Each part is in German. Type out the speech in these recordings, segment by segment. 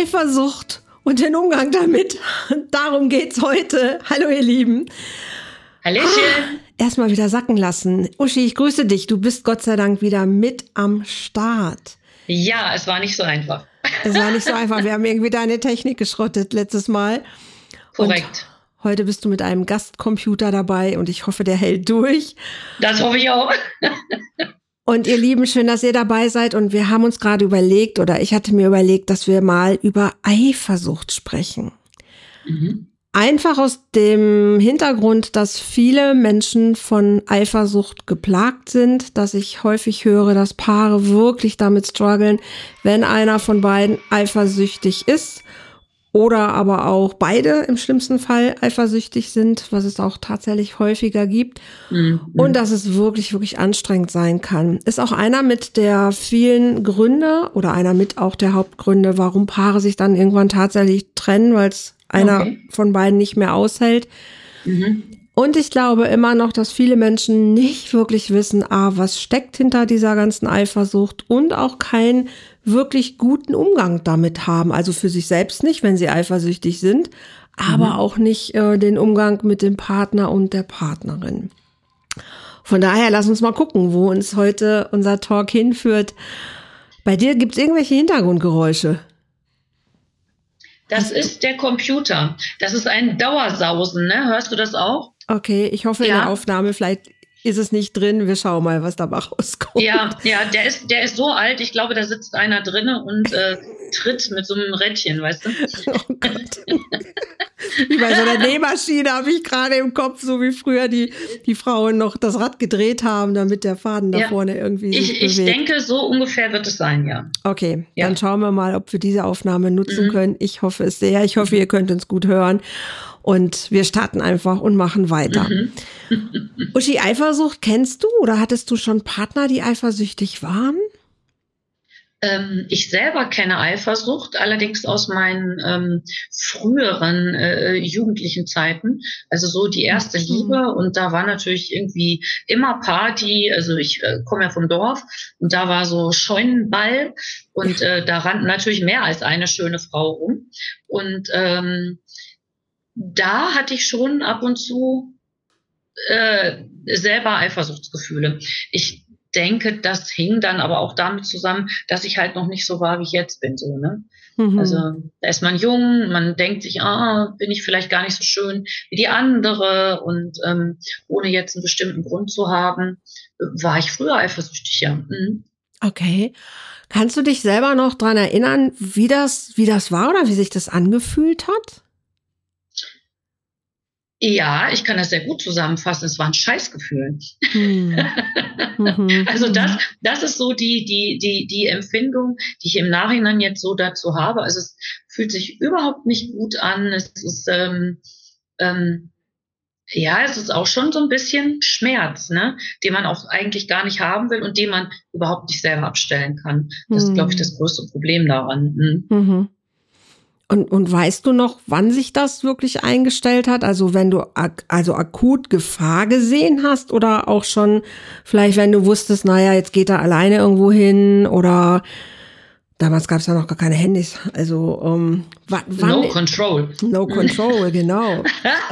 Eifersucht und den Umgang damit. Darum geht's heute. Hallo ihr Lieben. Hallöchen. Erstmal wieder sacken lassen. Uschi, ich grüße dich. Du bist Gott sei Dank wieder mit am Start. Ja, es war nicht so einfach. Es war nicht so einfach. Wir haben irgendwie deine Technik geschrottet letztes Mal. Korrekt. Und heute bist du mit einem Gastcomputer dabei und ich hoffe, der hält durch. Das hoffe ich auch. Und ihr Lieben, schön, dass ihr dabei seid. Und wir haben uns gerade überlegt, oder ich hatte mir überlegt, dass wir mal über Eifersucht sprechen. Mhm. Einfach aus dem Hintergrund, dass viele Menschen von Eifersucht geplagt sind, dass ich häufig höre, dass Paare wirklich damit strugglen, wenn einer von beiden eifersüchtig ist oder aber auch beide im schlimmsten Fall eifersüchtig sind, was es auch tatsächlich häufiger gibt. Mhm. Und dass es wirklich, wirklich anstrengend sein kann. Ist auch einer mit der vielen Gründe oder einer mit auch der Hauptgründe, warum Paare sich dann irgendwann tatsächlich trennen, weil es einer von beiden nicht mehr aushält. Mhm. Und ich glaube immer noch, dass viele Menschen nicht wirklich wissen, was steckt hinter dieser ganzen Eifersucht und auch keinen wirklich guten Umgang damit haben. Also für sich selbst nicht, wenn sie eifersüchtig sind, aber auch nicht den Umgang mit dem Partner und der Partnerin. Von daher, lass uns mal gucken, wo uns heute unser Talk hinführt. Bei dir gibt es irgendwelche Hintergrundgeräusche? Das ist der Computer. Das ist ein Dauersausen, ne? Hörst du das auch? Okay, ich hoffe in der Aufnahme, vielleicht ist es nicht drin. Wir schauen mal, was dabei rauskommt. Ja, der ist so alt. Ich glaube, da sitzt einer drinne und tritt mit so einem Rädchen, weißt du? Oh Gott. Wie bei so einer Nähmaschine habe ich gerade im Kopf, so wie früher die Frauen noch das Rad gedreht haben, damit der Faden da vorne irgendwie sich bewegt. Ich denke, so ungefähr wird es sein, ja. Okay, dann schauen wir mal, ob wir diese Aufnahme nutzen können. Ich hoffe es sehr. Ich hoffe, ihr könnt uns gut hören. Und wir starten einfach und machen weiter. Uschi, Eifersucht kennst du oder hattest du schon Partner, die eifersüchtig waren? Ich selber kenne Eifersucht, allerdings aus meinen früheren jugendlichen Zeiten, also so die erste Liebe, und da war natürlich irgendwie immer Party, also ich komme ja vom Dorf und da war so Scheunenball und da rannten natürlich mehr als eine schöne Frau rum und da hatte ich schon ab und zu selber Eifersuchtsgefühle. Ich denke, das hing dann aber auch damit zusammen, dass ich halt noch nicht so war, wie ich jetzt bin, so, ne? Also, da ist man jung, man denkt sich, bin ich vielleicht gar nicht so schön wie die andere, und ohne jetzt einen bestimmten Grund zu haben, war ich früher eifersüchtig, ja. Mhm. Okay. Kannst du dich selber noch dran erinnern, wie das war oder wie sich das angefühlt hat? Ja, ich kann das sehr gut zusammenfassen. Es war ein Scheißgefühl. Also das ist so die Empfindung, die ich im Nachhinein jetzt so dazu habe. Also es fühlt sich überhaupt nicht gut an. Es ist es ist auch schon so ein bisschen Schmerz, ne, den man auch eigentlich gar nicht haben will und den man überhaupt nicht selber abstellen kann. Das ist, glaube ich, das größte Problem daran. Und weißt du noch, wann sich das wirklich eingestellt hat? Also wenn du akut Gefahr gesehen hast oder auch schon vielleicht, wenn du wusstest, naja, jetzt geht er alleine irgendwo hin, oder damals gab es ja noch gar keine Handys. Also wann? No control. No control, genau.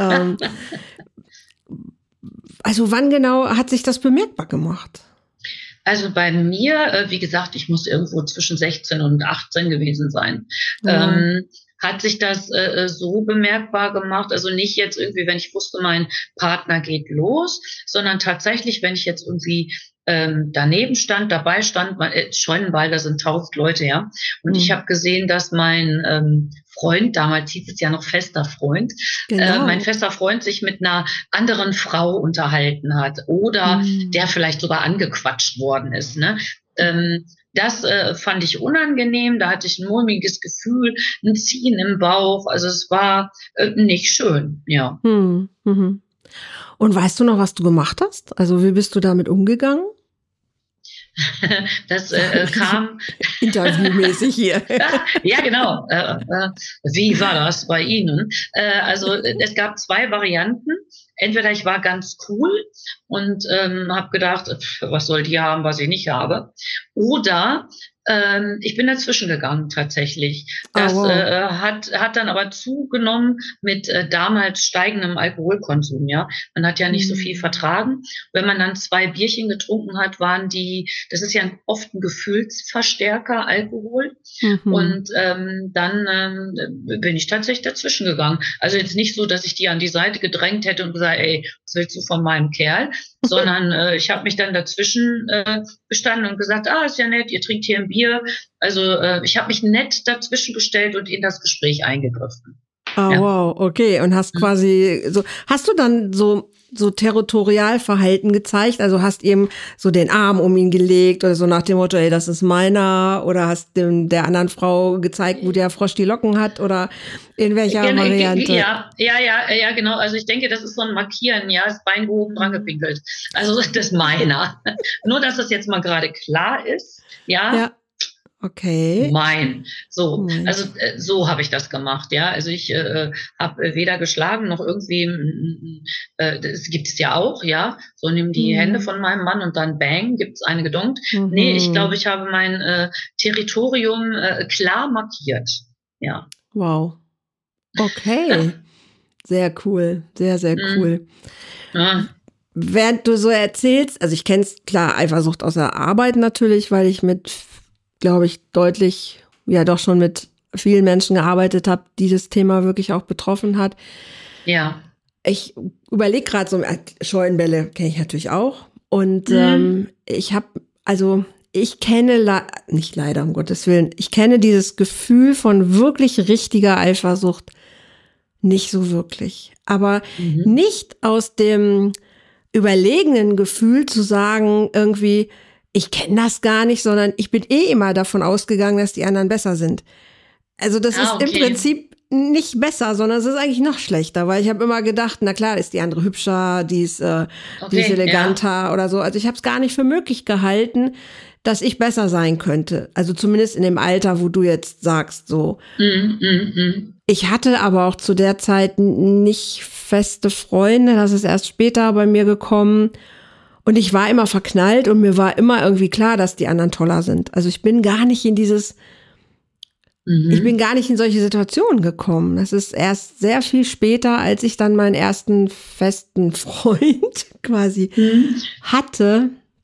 Also wann genau hat sich das bemerkbar gemacht? Also bei mir, wie gesagt, ich muss irgendwo zwischen 16 und 18 gewesen sein. Hat sich das so bemerkbar gemacht, also nicht jetzt irgendwie, wenn ich wusste, mein Partner geht los, sondern tatsächlich, wenn ich jetzt irgendwie daneben stand, dabei stand, Scheunenball, da sind 1000 Leute, ja, und ich habe gesehen, dass mein Freund, damals hieß es ja noch fester Freund, mein fester Freund sich mit einer anderen Frau unterhalten hat oder der vielleicht sogar angequatscht worden ist, ne? Das fand ich unangenehm, da hatte ich ein mulmiges Gefühl, ein Ziehen im Bauch, also es war nicht schön, ja. Und weißt du noch, was du gemacht hast? Also wie bist du damit umgegangen? Das kam interviewmäßig hier. Ja, genau. Wie war das bei Ihnen? Also es gab zwei Varianten. Entweder ich war ganz cool und habe gedacht, was soll die haben, was ich nicht habe? Oder Ich bin dazwischen gegangen tatsächlich. Ah, Das wow. hat dann aber zugenommen mit damals steigendem Alkoholkonsum. Ja, man hat ja nicht so viel vertragen. Wenn man dann 2 Bierchen getrunken hat, das ist ja oft ein Gefühlsverstärker, Alkohol. Mhm. Und dann bin ich tatsächlich dazwischen gegangen. Also jetzt nicht so, dass ich die an die Seite gedrängt hätte und gesagt, ey, was willst du von meinem Kerl? Sondern ich habe mich dann dazwischen bestanden und gesagt, ist ja nett, ihr trinkt hier ein Bier. Also ich habe mich nett dazwischen gestellt und in das Gespräch eingegriffen. Ah, Ja. wow, okay. Und hast quasi hast du dann so Territorialverhalten gezeigt? Also hast ihm so den Arm um ihn gelegt oder so nach dem Motto, ey, das ist meiner, oder hast der anderen Frau gezeigt, wo der Frosch die Locken hat, oder in welcher Variante? Ja, genau. Also ich denke, das ist so ein Markieren, ja, das Bein gehoben, dran gepinkelt. Also das ist meiner. Nur, dass das jetzt mal gerade klar ist, ja. Okay. So, also so habe ich das gemacht, ja. Also ich habe weder geschlagen noch irgendwie, das gibt es ja auch, ja. So, nimm die Hände von meinem Mann und dann bang, gibt's eine gedonkt. Nee, ich glaube, ich habe mein Territorium klar markiert, ja. Wow. Okay. Sehr cool. Sehr, sehr cool. Ja. Während du so erzählst, also ich kenne es klar, Eifersucht aus der Arbeit natürlich, weil ich glaube ich, deutlich, ja doch schon mit vielen Menschen gearbeitet habe, die das Thema wirklich auch betroffen hat. Ja. Ich überlege gerade so, Scheunenbälle kenne ich natürlich auch. Und ich kenne, nicht leider, um Gottes Willen, ich kenne dieses Gefühl von wirklich richtiger Eifersucht nicht so wirklich. Aber nicht aus dem überlegenen Gefühl zu sagen, irgendwie, ich kenne das gar nicht, sondern ich bin immer davon ausgegangen, dass die anderen besser sind. Also das ist im Prinzip nicht besser, sondern es ist eigentlich noch schlechter, weil ich habe immer gedacht, na klar, ist die andere hübscher, die ist eleganter oder so. Also ich habe es gar nicht für möglich gehalten, dass ich besser sein könnte. Also zumindest in dem Alter, wo du jetzt sagst, so. Ich hatte aber auch zu der Zeit nicht feste Freunde, das ist erst später bei mir gekommen. Und ich war immer verknallt und mir war immer irgendwie klar, dass die anderen toller sind. Also ich bin gar nicht in ich bin gar nicht in solche Situationen gekommen. Das ist erst sehr viel später, als ich dann meinen ersten festen Freund quasi hatte.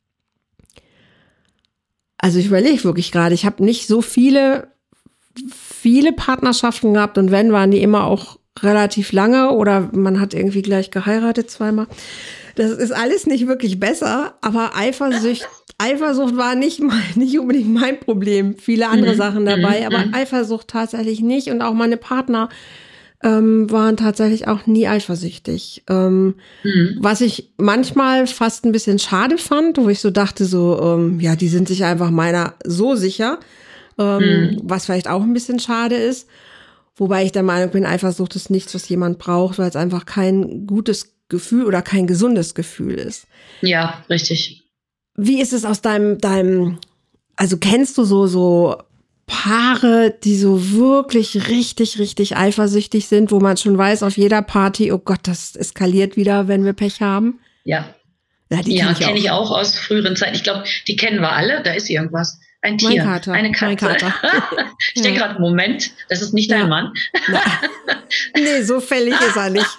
Also ich überlege wirklich gerade, ich habe nicht so viele Partnerschaften gehabt und wenn, waren die immer auch relativ lange oder man hat irgendwie gleich geheiratet zweimal. Das ist alles nicht wirklich besser, aber Eifersucht war nicht unbedingt mein Problem. Viele andere Sachen dabei, aber Eifersucht tatsächlich nicht. Und auch meine Partner waren tatsächlich auch nie eifersüchtig. Was ich manchmal fast ein bisschen schade fand, wo ich so dachte, die sind sich einfach meiner so sicher, was vielleicht auch ein bisschen schade ist. Wobei ich der Meinung bin, Eifersucht ist nichts, was jemand braucht, weil es einfach kein gutes Gefühl oder kein gesundes Gefühl ist. Ja, richtig. Wie ist es aus also kennst du so Paare, die so wirklich richtig, richtig eifersüchtig sind, wo man schon weiß auf jeder Party, oh Gott, das eskaliert wieder, wenn wir Pech haben? Ja. Ja, kenne ich auch aus früheren Zeiten. Ich glaube, die kennen wir alle. Da ist irgendwas. Ein Tier, eine Katze. Mein Kater. Ich denke gerade, Moment, das ist nicht dein Mann. Nee, so fällig ist er nicht.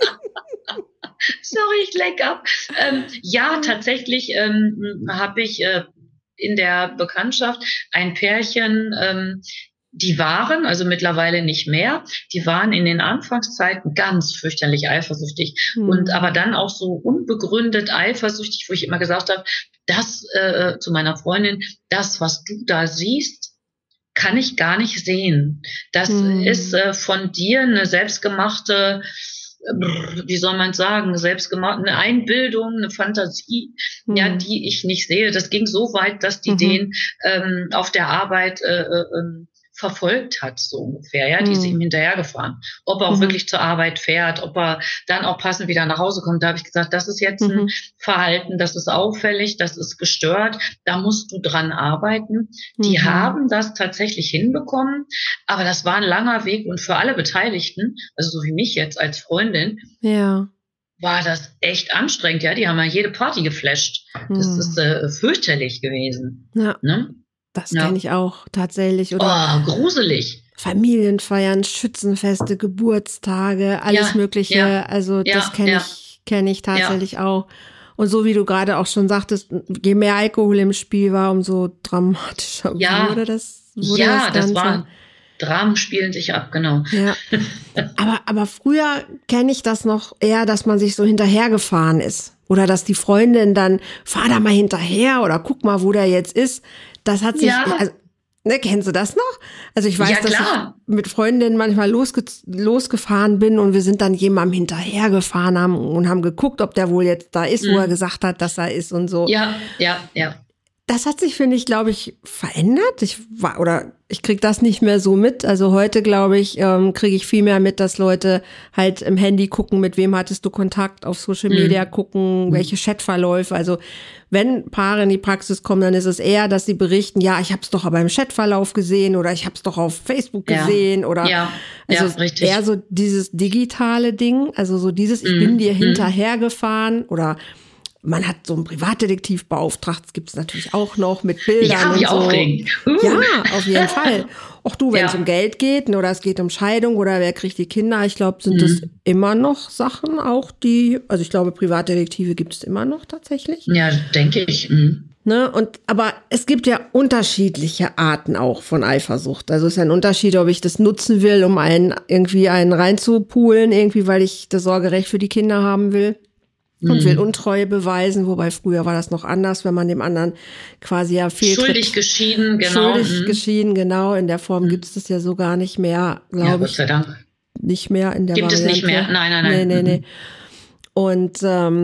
Sorry, ich leck ab. Ja, tatsächlich habe ich in der Bekanntschaft ein Pärchen, die waren, also mittlerweile nicht mehr, die waren in den Anfangszeiten ganz fürchterlich eifersüchtig und aber dann auch so unbegründet eifersüchtig, wo ich immer gesagt habe, das zu meiner Freundin, das, was du da siehst, kann ich gar nicht sehen. Das ist von dir eine selbstgemachte, wie soll man sagen, selbstgemachte, eine Einbildung, eine Fantasie, ja, die ich nicht sehe. Das ging so weit, dass die den auf der Arbeit verfolgt hat, so ungefähr, ja, die ist ihm hinterhergefahren. Ob er auch wirklich zur Arbeit fährt, ob er dann auch passend wieder nach Hause kommt, da habe ich gesagt, das ist jetzt ein Verhalten, das ist auffällig, das ist gestört, da musst du dran arbeiten. Die haben das tatsächlich hinbekommen, aber das war ein langer Weg und für alle Beteiligten, also so wie mich jetzt als Freundin, war das echt anstrengend, ja, die haben ja jede Party geflasht. Das ist fürchterlich gewesen. Ja. Ne? Das kenne ich auch tatsächlich. Oder gruselig. Familienfeiern, Schützenfeste, Geburtstage, alles Mögliche. Also das kenne ich tatsächlich auch. Und so wie du gerade auch schon sagtest, je mehr Alkohol im Spiel war, umso dramatischer wurde das. Das war Dramen spielen sich ab, genau. Ja. Aber früher kenne ich das noch eher, dass man sich so hinterhergefahren ist. Oder dass die Freundin dann, fahr da mal hinterher oder guck mal, wo der jetzt ist. Das hat sich, kennst du das noch? Also ich weiß, dass ich mit Freundinnen manchmal losgefahren bin und wir sind dann jemandem hinterhergefahren und haben geguckt, ob der wohl jetzt da ist, wo er gesagt hat, dass er ist und so. Ja. Das hat sich, finde ich, glaube ich, verändert. Ich kriege das nicht mehr so mit. Also heute, glaube ich, kriege ich viel mehr mit, dass Leute halt im Handy gucken, mit wem hattest du Kontakt, auf Social Media gucken, welche Chatverläufe. Also wenn Paare in die Praxis kommen, dann ist es eher, dass sie berichten, ja, ich habe es doch aber im Chatverlauf gesehen oder ich habe es doch auf Facebook gesehen oder richtig. Eher so dieses digitale Ding, also so dieses, ich bin dir hinterhergefahren oder man hat so einen Privatdetektiv beauftragt, das gibt es natürlich auch noch mit Bildern. Ja, wie aufregend. Ja, auf jeden Fall. Auch du, wenn es um Geld geht oder es geht um Scheidung oder wer kriegt die Kinder, ich glaube, sind das immer noch Sachen auch, also ich glaube, Privatdetektive gibt es immer noch tatsächlich. Ja, denke ich. Ne? Aber es gibt ja unterschiedliche Arten auch von Eifersucht. Also es ist ein Unterschied, ob ich das nutzen will, um einen reinzupulen, irgendwie, weil ich das Sorgerecht für die Kinder haben will. Und will Untreue beweisen, wobei früher war das noch anders, wenn man dem anderen quasi Schuldig geschieden, genau. Schuldig geschieden, genau. In der Form gibt es das ja so gar nicht mehr, glaube ich. Gott sei Dank. Nicht mehr in der Variante. Gibt es nicht mehr? Nein. Nee. Und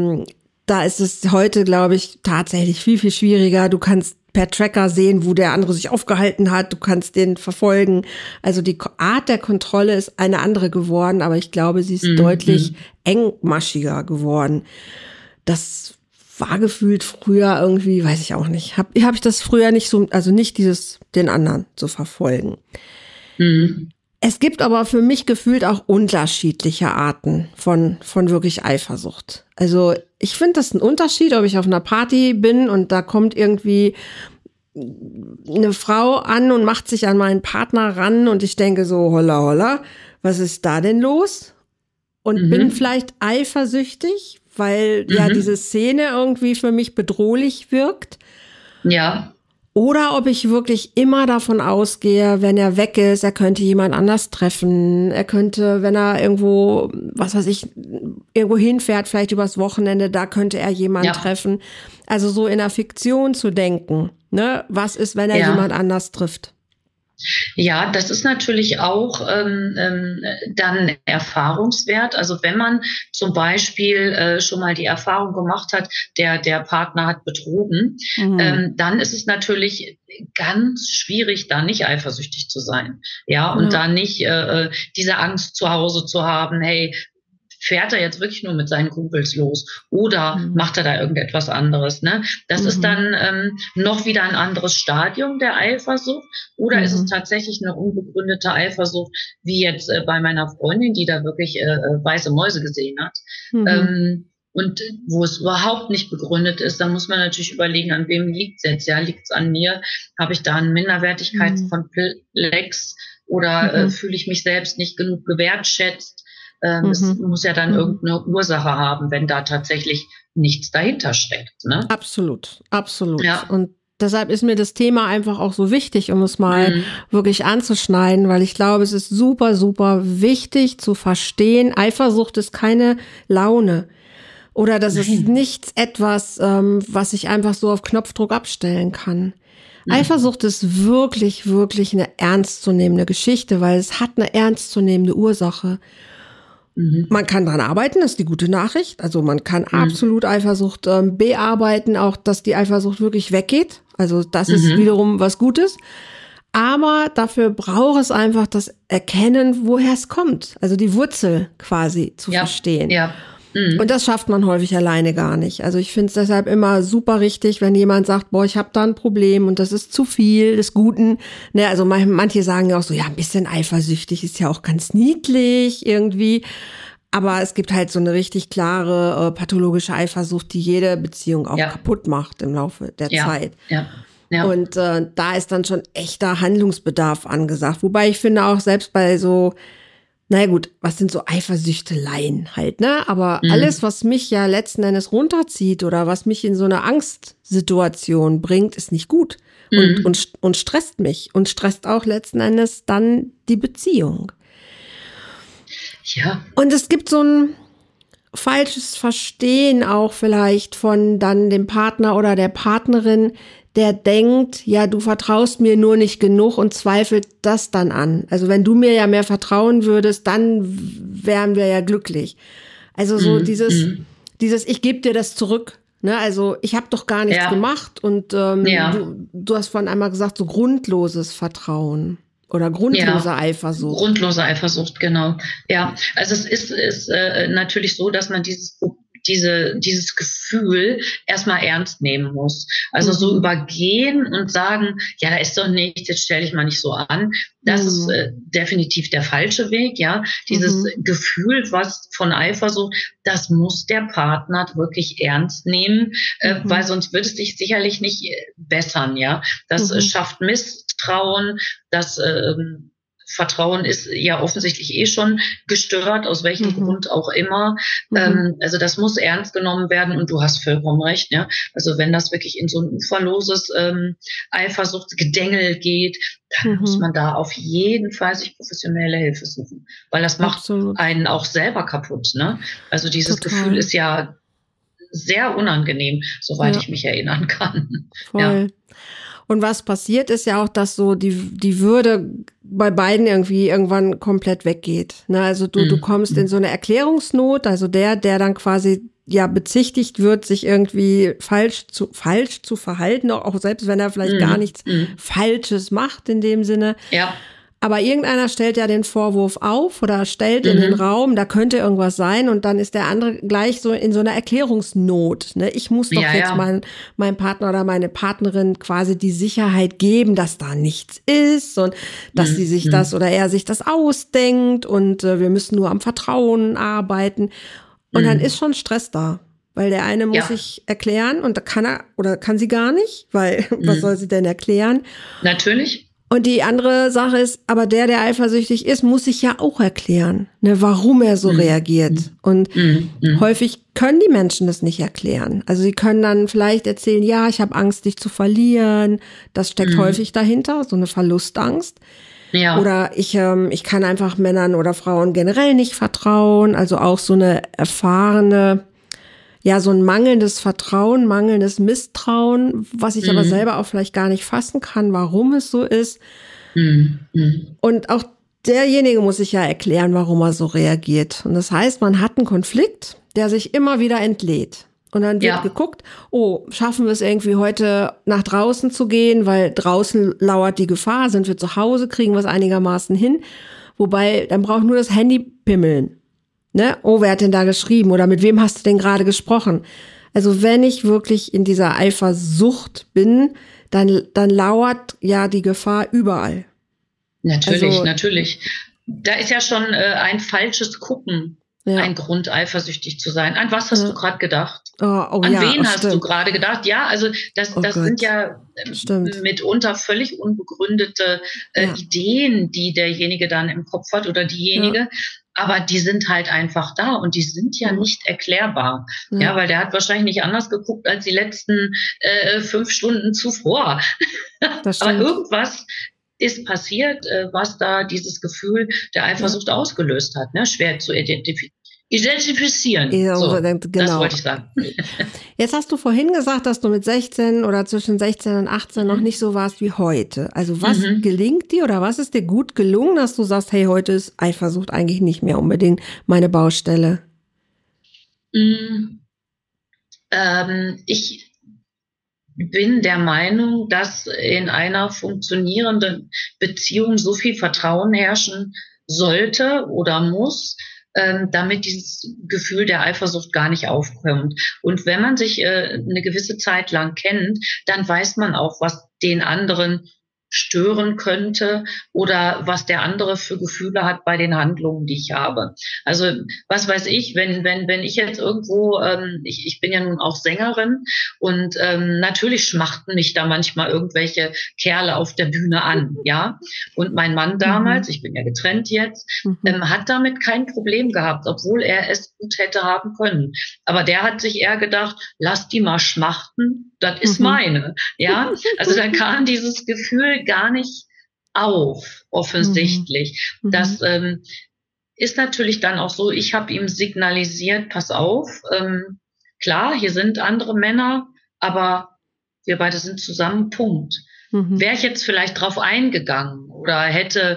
da ist es heute, glaube ich, tatsächlich viel, viel schwieriger. Du kannst per Tracker sehen, wo der andere sich aufgehalten hat. Du kannst den verfolgen. Also die Art der Kontrolle ist eine andere geworden, aber ich glaube, sie ist deutlich engmaschiger geworden. Das war gefühlt früher irgendwie, weiß ich auch nicht. Hab ich das früher nicht so, also nicht den anderen zu verfolgen. Es gibt aber für mich gefühlt auch unterschiedliche Arten von wirklich Eifersucht. Also ich finde das ein Unterschied, ob ich auf einer Party bin und da kommt irgendwie eine Frau an und macht sich an meinen Partner ran und ich denke so, holla, holla, was ist da denn los? Und bin vielleicht eifersüchtig, weil ja diese Szene irgendwie für mich bedrohlich wirkt. Ja. Oder ob ich wirklich immer davon ausgehe, wenn er weg ist, er könnte jemand anders treffen. Er könnte, wenn er irgendwo, was weiß ich, irgendwo hinfährt, vielleicht übers Wochenende, da könnte er jemanden treffen. Also so in der Fiktion zu denken, ne? Was ist, wenn er jemand anders trifft? Ja, das ist natürlich auch dann Erfahrungswert. Also wenn man zum Beispiel schon mal die Erfahrung gemacht hat, der Partner hat betrogen, dann ist es natürlich ganz schwierig, da nicht eifersüchtig zu sein. Ja, und da nicht diese Angst zu Hause zu haben, hey, fährt er jetzt wirklich nur mit seinen Kumpels los oder macht er da irgendetwas anderes? Ne? Das ist dann noch wieder ein anderes Stadium der Eifersucht oder ist es tatsächlich eine unbegründete Eifersucht, wie jetzt bei meiner Freundin, die da wirklich weiße Mäuse gesehen hat. Und wo es überhaupt nicht begründet ist, da muss man natürlich überlegen, an wem liegt es jetzt? Ja, liegt es an mir? Habe ich da einen Minderwertigkeitskomplex oder fühle ich mich selbst nicht genug gewertschätzt? Es muss ja dann irgendeine Ursache haben, wenn da tatsächlich nichts dahinter steckt. Ne? Absolut. Ja. Und deshalb ist mir das Thema einfach auch so wichtig, um es mal wirklich anzuschneiden, weil ich glaube, es ist super, super wichtig zu verstehen, Eifersucht ist keine Laune. Oder das ist nichts etwas, was ich einfach so auf Knopfdruck abstellen kann. Eifersucht ist wirklich, wirklich eine ernstzunehmende Geschichte, weil es hat eine ernstzunehmende Ursache. Man kann dran arbeiten, das ist die gute Nachricht. Also man kann absolut Eifersucht bearbeiten, auch dass die Eifersucht wirklich weggeht. Also das ist wiederum was Gutes. Aber dafür braucht es einfach das Erkennen, woher es kommt. Also die Wurzel quasi zu verstehen. Ja. Und das schafft man häufig alleine gar nicht. Also ich finde es deshalb immer super richtig, wenn jemand sagt, boah, ich habe da ein Problem und das ist zu viel des Guten. Ne, also manche sagen ja auch so, ja, ein bisschen eifersüchtig ist ja auch ganz niedlich irgendwie. Aber es gibt halt so eine richtig klare pathologische Eifersucht, die jede Beziehung auch kaputt macht im Laufe der Zeit. Ja. Ja. Und da ist dann schon echter Handlungsbedarf angesagt. Wobei ich finde auch selbst bei so, naja gut, was sind so Eifersüchteleien halt, ne? Aber alles, was mich ja letzten Endes runterzieht oder was mich in so eine Angstsituation bringt, ist nicht gut und stresst mich und stresst auch letzten Endes dann die Beziehung. Ja. Und es gibt so ein falsches Verstehen auch vielleicht von dann dem Partner oder der Partnerin, der denkt, ja, du vertraust mir nur nicht genug und zweifelt das dann an. Also wenn du mir ja mehr vertrauen würdest, dann wären wir ja glücklich. Also so dieses, ich gebe dir das zurück. Ne? Also ich habe doch gar nichts gemacht und du hast vorhin einmal gesagt, so grundloses Vertrauen. Oder grundlose Eifersucht. Grundlose Eifersucht, genau. Ja, also es ist natürlich so, dass man dieses Gefühl erstmal ernst nehmen muss. Also so übergehen und sagen, ja, da ist doch nichts, jetzt stell dich mal nicht so an. Das ist definitiv der falsche Weg, ja. Dieses Gefühl, was von Eifersucht, das muss der Partner wirklich ernst nehmen, weil sonst wird es sich sicherlich nicht bessern, ja. Das schafft Misstrauen, das Vertrauen ist ja offensichtlich schon gestört, aus welchem Grund auch immer. Also das muss ernst genommen werden und du hast vollkommen recht. Ja? Also wenn das wirklich in so ein uferloses Eifersuchtsgedängel geht, dann muss man da auf jeden Fall sich professionelle Hilfe suchen, weil das macht einen auch selber kaputt. Ne? Also dieses Gefühl ist ja sehr unangenehm, soweit ich mich erinnern kann. Voll. Ja. Und was passiert ist ja auch, dass so die Würde bei beiden irgendwie irgendwann komplett weggeht. Ne? Also du kommst in so eine Erklärungsnot, also der dann quasi ja bezichtigt wird, sich irgendwie falsch zu verhalten, auch selbst wenn er vielleicht gar nichts Falsches macht in dem Sinne. Ja. Aber irgendeiner stellt ja den Vorwurf auf oder stellt in den Raum, da könnte irgendwas sein und dann ist der andere gleich so in so einer Erklärungsnot. Ne? Ich muss doch jetzt meinem Partner oder meine Partnerin quasi die Sicherheit geben, dass da nichts ist und dass sie sich das oder er sich das ausdenkt und wir müssen nur am Vertrauen arbeiten. Und dann ist schon Stress da. Weil der eine muss sich erklären und da kann er oder kann sie gar nicht, weil was soll sie denn erklären? Natürlich. Und die andere Sache ist, aber der eifersüchtig ist, muss sich ja auch erklären, ne, warum er so reagiert. Und häufig können die Menschen das nicht erklären. Also sie können dann vielleicht erzählen, ja, ich habe Angst, dich zu verlieren. Das steckt häufig dahinter, so eine Verlustangst. Ja. Oder ich kann einfach Männern oder Frauen generell nicht vertrauen. Also auch so eine erfahrene, ja, so ein mangelndes Vertrauen, mangelndes Misstrauen, was ich aber selber auch vielleicht gar nicht fassen kann, warum es so ist. Und auch derjenige muss sich ja erklären, warum er so reagiert. Und das heißt, man hat einen Konflikt, der sich immer wieder entlädt. Und dann wird geguckt, schaffen wir es irgendwie heute nach draußen zu gehen, weil draußen lauert die Gefahr, sind wir zu Hause, kriegen wir es einigermaßen hin. Wobei, dann braucht nur das Handy pimmeln. Ne? Wer hat denn da geschrieben? Oder mit wem hast du denn gerade gesprochen? Also wenn ich wirklich in dieser Eifersucht bin, dann lauert ja die Gefahr überall. Natürlich. Da ist ja schon ein falsches Gucken ein Grund, eifersüchtig zu sein. An was hast du gerade gedacht? An wen hast du gerade gedacht? Ja, also das sind ja mitunter völlig unbegründete Ideen, die derjenige dann im Kopf hat oder diejenige. Ja. Aber die sind halt einfach da und die sind ja nicht erklärbar. Ja, weil der hat wahrscheinlich nicht anders geguckt als die letzten 5 Stunden zuvor. Aber irgendwas ist passiert, was da dieses Gefühl der Eifersucht ausgelöst hat. Ne? Schwer zu identifizieren. So, das wollte ich sagen. Jetzt hast du vorhin gesagt, dass du mit 16 oder zwischen 16 und 18 noch nicht so warst wie heute. Also was gelingt dir oder was ist dir gut gelungen, dass du sagst, hey, heute ist Eifersucht eigentlich nicht mehr unbedingt meine Baustelle? Ich bin der Meinung, dass in einer funktionierenden Beziehung so viel Vertrauen herrschen sollte oder muss, damit dieses Gefühl der Eifersucht gar nicht aufkommt. Und wenn man sich eine gewisse Zeit lang kennt, dann weiß man auch, was den anderen stören könnte oder was der andere für Gefühle hat bei den Handlungen, die ich habe. Also was weiß ich, wenn ich jetzt irgendwo, ich bin ja nun auch Sängerin und natürlich schmachten mich da manchmal irgendwelche Kerle auf der Bühne an, ja. Und mein Mann damals, ich bin ja getrennt jetzt, hat damit kein Problem gehabt, obwohl er es gut hätte haben können. Aber der hat sich eher gedacht, lass die mal schmachten, das ist meine, ja. Also da kam dieses Gefühl gar nicht auf, offensichtlich. Das ist natürlich dann auch so, ich habe ihm signalisiert, pass auf, klar, hier sind andere Männer, aber wir beide sind zusammen, Punkt. Wäre ich jetzt vielleicht drauf eingegangen oder hätte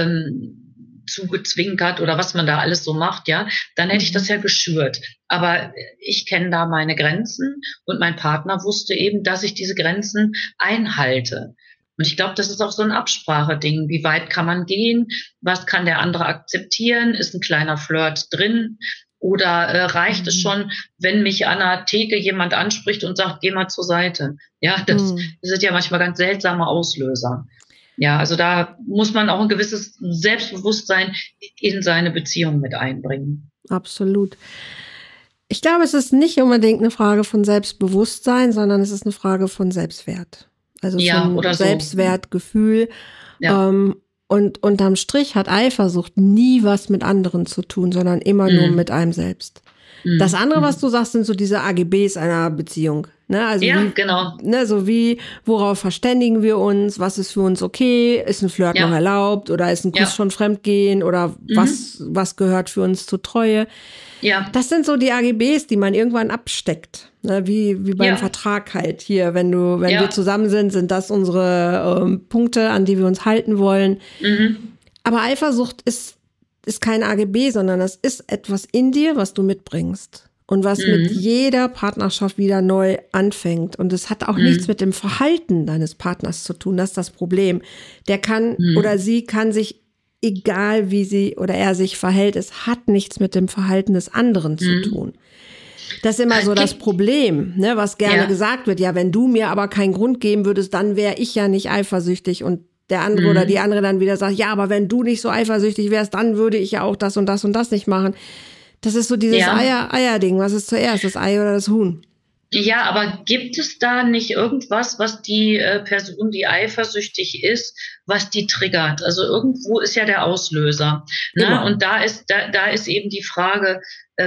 zugezwinkert oder was man da alles so macht, ja, dann hätte ich das ja geschürt. Aber ich kenne da meine Grenzen und mein Partner wusste eben, dass ich diese Grenzen einhalte. Und ich glaube, das ist auch so ein Abspracheding. Wie weit kann man gehen? Was kann der andere akzeptieren? Ist ein kleiner Flirt drin? Oder reicht es schon, wenn mich an der Theke jemand anspricht und sagt, geh mal zur Seite? Ja, das sind ja manchmal ganz seltsame Auslöser. Ja, also da muss man auch ein gewisses Selbstbewusstsein in seine Beziehung mit einbringen. Absolut. Ich glaube, es ist nicht unbedingt eine Frage von Selbstbewusstsein, sondern es ist eine Frage von Selbstwert. Also von Selbstwertgefühl. Ja. Und unterm Strich hat Eifersucht nie was mit anderen zu tun, sondern immer nur mit einem selbst. Das andere, was du sagst, sind so diese AGBs einer Beziehung. Ne? Also ja, genau. Ne, so wie, worauf verständigen wir uns, was ist für uns okay, ist ein Flirt noch erlaubt oder ist ein Kuss schon Fremdgehen oder was gehört für uns zur Treue. Ja. Das sind so die AGBs, die man irgendwann absteckt. Ne? Wie beim Vertrag halt hier. Wenn wir zusammen sind das unsere Punkte, an die wir uns halten wollen. Aber Eifersucht ist kein AGB, sondern das ist etwas in dir, was du mitbringst. Und was mit jeder Partnerschaft wieder neu anfängt. Und es hat auch nichts mit dem Verhalten deines Partners zu tun. Das ist das Problem. Der kann oder sie kann sich, egal wie sie oder er sich verhält, es hat nichts mit dem Verhalten des anderen zu tun. Das ist immer so das Problem, ne, was gerne gesagt wird. Ja, wenn du mir aber keinen Grund geben würdest, dann wäre ich ja nicht eifersüchtig. Und der andere oder die andere dann wieder sagt, ja, aber wenn du nicht so eifersüchtig wärst, dann würde ich ja auch das und das und das nicht machen. Das ist so dieses Eier-Ding. Was ist zuerst, das Ei oder das Huhn? Ja, aber gibt es da nicht irgendwas, was die Person, die eifersüchtig ist, was die triggert? Also irgendwo ist ja der Auslöser. Ne? Genau. Und da ist eben die Frage,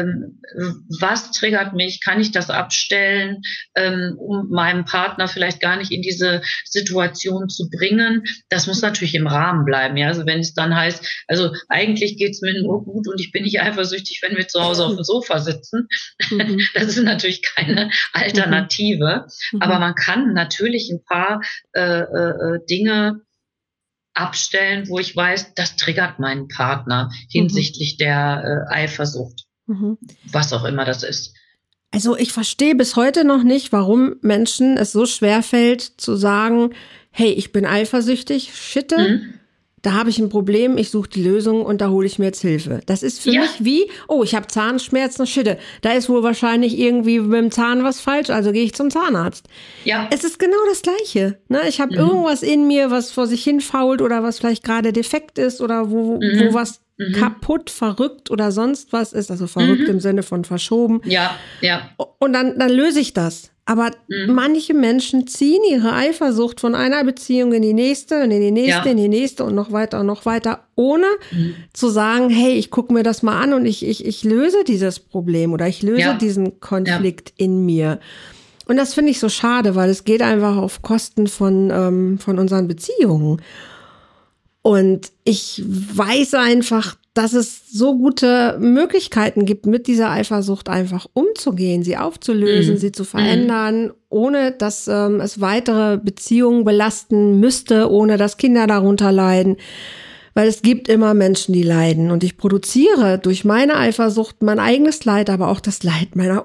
was triggert mich? Kann ich das abstellen, um meinem Partner vielleicht gar nicht in diese Situation zu bringen? Das muss natürlich im Rahmen bleiben. Ja, also wenn es dann heißt, also eigentlich geht's mir nur gut und ich bin nicht eifersüchtig, wenn wir zu Hause auf dem Sofa sitzen. Das ist natürlich keine Alternative. Aber man kann natürlich ein paar Dinge abstellen, wo ich weiß, das triggert meinen Partner hinsichtlich der Eifersucht. Was auch immer das ist. Also ich verstehe bis heute noch nicht, warum Menschen es so schwerfällt zu sagen, hey, ich bin eifersüchtig, shitte, da habe ich ein Problem, ich suche die Lösung und da hole ich mir jetzt Hilfe. Das ist für mich wie, oh, ich habe Zahnschmerzen, shitte, da ist wohl wahrscheinlich irgendwie mit dem Zahn was falsch, also gehe ich zum Zahnarzt. Ja. Es ist genau das Gleiche. Ne? Ich habe irgendwas in mir, was vor sich hin fault oder was vielleicht gerade defekt ist oder wo was kaputt, verrückt oder sonst was ist, also verrückt im Sinne von verschoben. Ja. Und dann löse ich das. Aber manche Menschen ziehen ihre Eifersucht von einer Beziehung in die nächste und in die nächste, in die nächste und noch weiter, ohne zu sagen, hey, ich gucke mir das mal an und ich löse dieses Problem oder ich löse diesen Konflikt in mir. Und das finde ich so schade, weil es geht einfach auf Kosten von unseren Beziehungen. Und ich weiß einfach, dass es so gute Möglichkeiten gibt, mit dieser Eifersucht einfach umzugehen, sie aufzulösen, sie zu verändern, ohne dass es weitere Beziehungen belasten müsste, ohne dass Kinder darunter leiden. Weil es gibt immer Menschen, die leiden. Und ich produziere durch meine Eifersucht mein eigenes Leid, aber auch das Leid meiner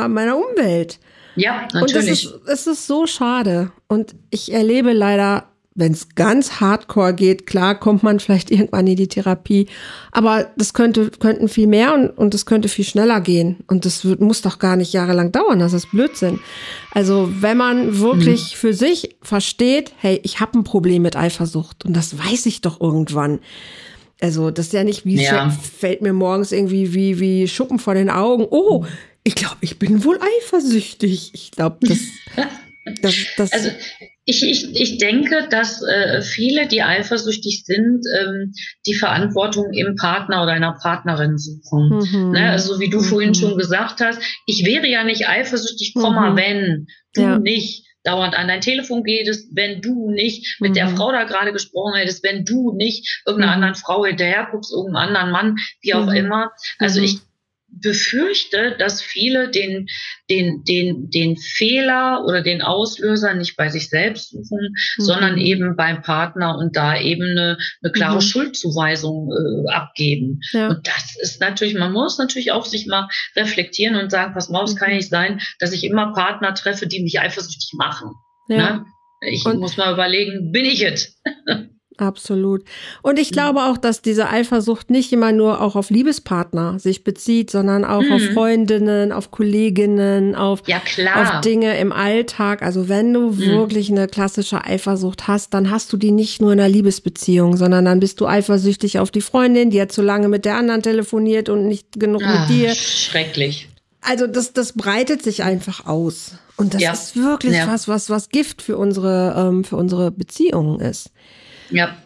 Umwelt. Ja, natürlich. Und es ist so schade. Und ich erlebe leider wenn es ganz hardcore geht, klar, kommt man vielleicht irgendwann in die Therapie. Aber das könnten viel mehr und das könnte viel schneller gehen. Und das muss doch gar nicht jahrelang dauern. Das ist Blödsinn. Also wenn man wirklich für sich versteht, hey, ich habe ein Problem mit Eifersucht und das weiß ich doch irgendwann. Also das ist ja nicht, fällt mir morgens irgendwie wie Schuppen vor den Augen. Oh, ich glaube, ich bin wohl eifersüchtig. Ich glaube, das also ich denke, dass viele, die eifersüchtig sind, die Verantwortung im Partner oder einer Partnerin suchen. Ne? Also wie du vorhin schon gesagt hast, ich wäre ja nicht eifersüchtig, wenn du nicht dauernd an dein Telefon gehst, wenn du nicht mit der Frau da gerade gesprochen hättest, wenn du nicht irgendeiner anderen Frau hinterher guckst, irgendeinem anderen Mann, wie auch immer. Also ich befürchte, dass viele den Fehler oder den Auslöser nicht bei sich selbst suchen, sondern eben beim Partner und da eben eine klare Schuldzuweisung abgeben. Ja. Und das ist natürlich, man muss natürlich auch sich mal reflektieren und sagen, pass mal, es kann nicht sein, dass ich immer Partner treffe, die mich eifersüchtig machen. Ja. Ne? Ich muss mal überlegen, bin ich es? Absolut. Und ich glaube auch, dass diese Eifersucht nicht immer nur auch auf Liebespartner sich bezieht, sondern auch auf Freundinnen, auf Kolleginnen, auf Dinge im Alltag. Also wenn du wirklich eine klassische Eifersucht hast, dann hast du die nicht nur in einer Liebesbeziehung, sondern dann bist du eifersüchtig auf die Freundin, die hat zu lange mit der anderen telefoniert und nicht genug mit dir. Schrecklich. Also das breitet sich einfach aus. Und das ist wirklich was Gift für unsere Beziehungen ist. Ja.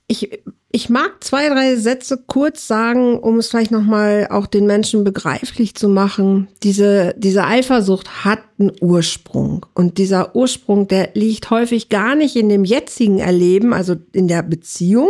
Ich mag 2, 3 Sätze kurz sagen, um es vielleicht nochmal auch den Menschen begreiflich zu machen. Diese Eifersucht hat einen Ursprung. Und dieser Ursprung, der liegt häufig gar nicht in dem jetzigen Erleben, also in der Beziehung,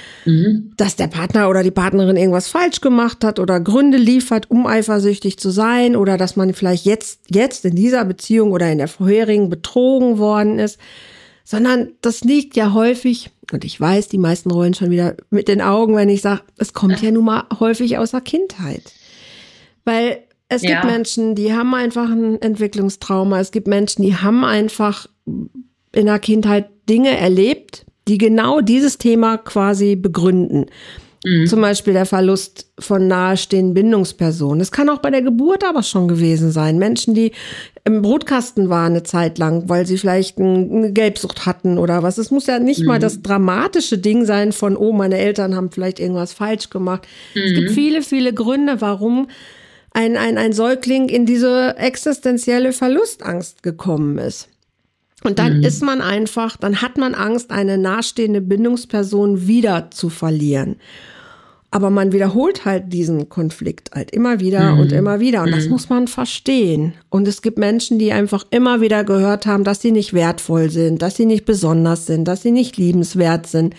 dass der Partner oder die Partnerin irgendwas falsch gemacht hat oder Gründe liefert, um eifersüchtig zu sein, oder dass man vielleicht jetzt in dieser Beziehung oder in der vorherigen betrogen worden ist, sondern das liegt ja häufig, und ich weiß, die meisten rollen schon wieder mit den Augen, wenn ich sage, es kommt ja nun mal häufig aus der Kindheit. Weil es gibt Menschen, die haben einfach ein Entwicklungstrauma. Es gibt Menschen, die haben einfach in der Kindheit Dinge erlebt, die genau dieses Thema quasi begründen. Zum Beispiel der Verlust von nahestehenden Bindungspersonen. Es kann auch bei der Geburt aber schon gewesen sein. Menschen, die im Brutkasten waren eine Zeit lang, weil sie vielleicht eine Gelbsucht hatten oder was. Es muss ja nicht mal das dramatische Ding sein von, oh, meine Eltern haben vielleicht irgendwas falsch gemacht. Es gibt viele, viele Gründe, warum ein Säugling in diese existenzielle Verlustangst gekommen ist. Und dann dann hat man Angst, eine nahestehende Bindungsperson wieder zu verlieren. Aber man wiederholt halt diesen Konflikt halt immer wieder und immer wieder. Und das muss man verstehen. Und es gibt Menschen, die einfach immer wieder gehört haben, dass sie nicht wertvoll sind, dass sie nicht besonders sind, dass sie nicht liebenswert sind.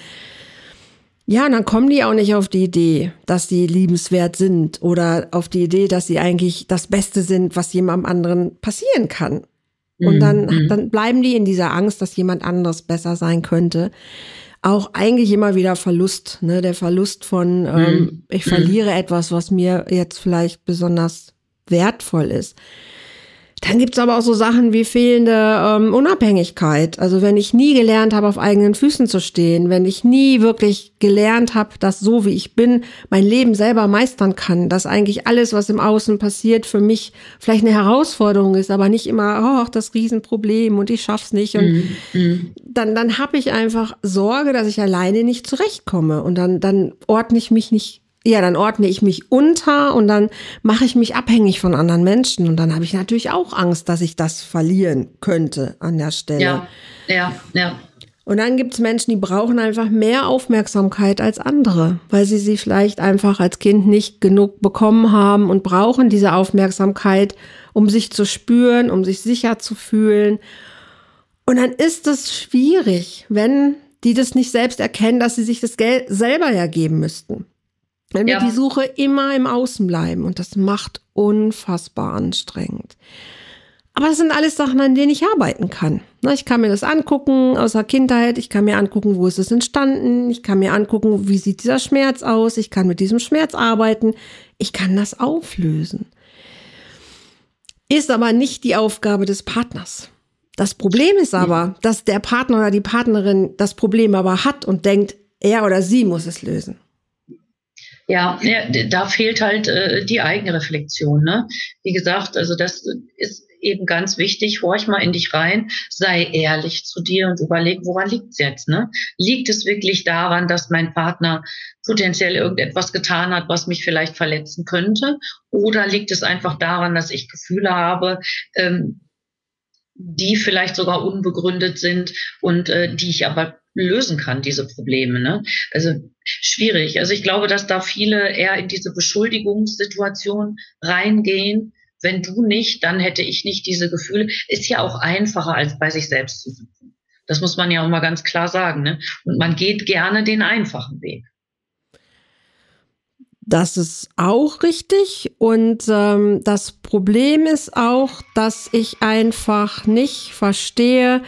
Ja, und dann kommen die auch nicht auf die Idee, dass sie liebenswert sind oder auf die Idee, dass sie eigentlich das Beste sind, was jemandem anderen passieren kann. Und dann bleiben die in dieser Angst, dass jemand anderes besser sein könnte. Auch eigentlich immer wieder Verlust, ne? Der Verlust von, ich verliere etwas, was mir jetzt vielleicht besonders wertvoll ist. Dann gibt's aber auch so Sachen wie fehlende Unabhängigkeit. Also wenn ich nie gelernt habe, auf eigenen Füßen zu stehen, wenn ich nie wirklich gelernt habe, dass so wie ich bin, mein Leben selber meistern kann, dass eigentlich alles, was im Außen passiert, für mich vielleicht eine Herausforderung ist, aber nicht immer, das Riesenproblem und ich schaff's nicht. Und dann habe ich einfach Sorge, dass ich alleine nicht zurechtkomme. Und dann ordne ich mich unter und dann mache ich mich abhängig von anderen Menschen. Und dann habe ich natürlich auch Angst, dass ich das verlieren könnte an der Stelle. Ja. Und dann gibt es Menschen, die brauchen einfach mehr Aufmerksamkeit als andere, weil sie vielleicht einfach als Kind nicht genug bekommen haben und brauchen diese Aufmerksamkeit, um sich zu spüren, um sich sicher zu fühlen. Und dann ist es schwierig, wenn die das nicht selbst erkennen, dass sie sich das Geld selber ja geben müssten. Wenn wir die Suche immer im Außen bleiben, und das macht unfassbar anstrengend. Aber das sind alles Sachen, an denen ich arbeiten kann. Ich kann mir das angucken aus der Kindheit, ich kann mir angucken, wo ist es entstanden, ich kann mir angucken, wie sieht dieser Schmerz aus, ich kann mit diesem Schmerz arbeiten, ich kann das auflösen. Ist aber nicht die Aufgabe des Partners. Das Problem ist aber, dass der Partner oder die Partnerin das Problem aber hat und denkt, er oder sie muss es lösen. Ja, da fehlt halt die eigene Reflexion. Ne? Wie gesagt, also das ist eben ganz wichtig. Horch mal in dich rein, sei ehrlich zu dir und überleg, woran liegt's jetzt? Ne? Liegt es wirklich daran, dass mein Partner potenziell irgendetwas getan hat, was mich vielleicht verletzen könnte? Oder liegt es einfach daran, dass ich Gefühle habe, die vielleicht sogar unbegründet sind und die ich aber lösen kann, diese Probleme. Ne? Also schwierig. Also ich glaube, dass da viele eher in diese Beschuldigungssituation reingehen. Wenn du nicht, dann hätte ich nicht diese Gefühle. Ist ja auch einfacher, als bei sich selbst zu suchen. Das muss man ja auch mal ganz klar sagen. Ne? Und man geht gerne den einfachen Weg. Das ist auch richtig. Und das Problem ist auch, dass ich einfach nicht verstehe,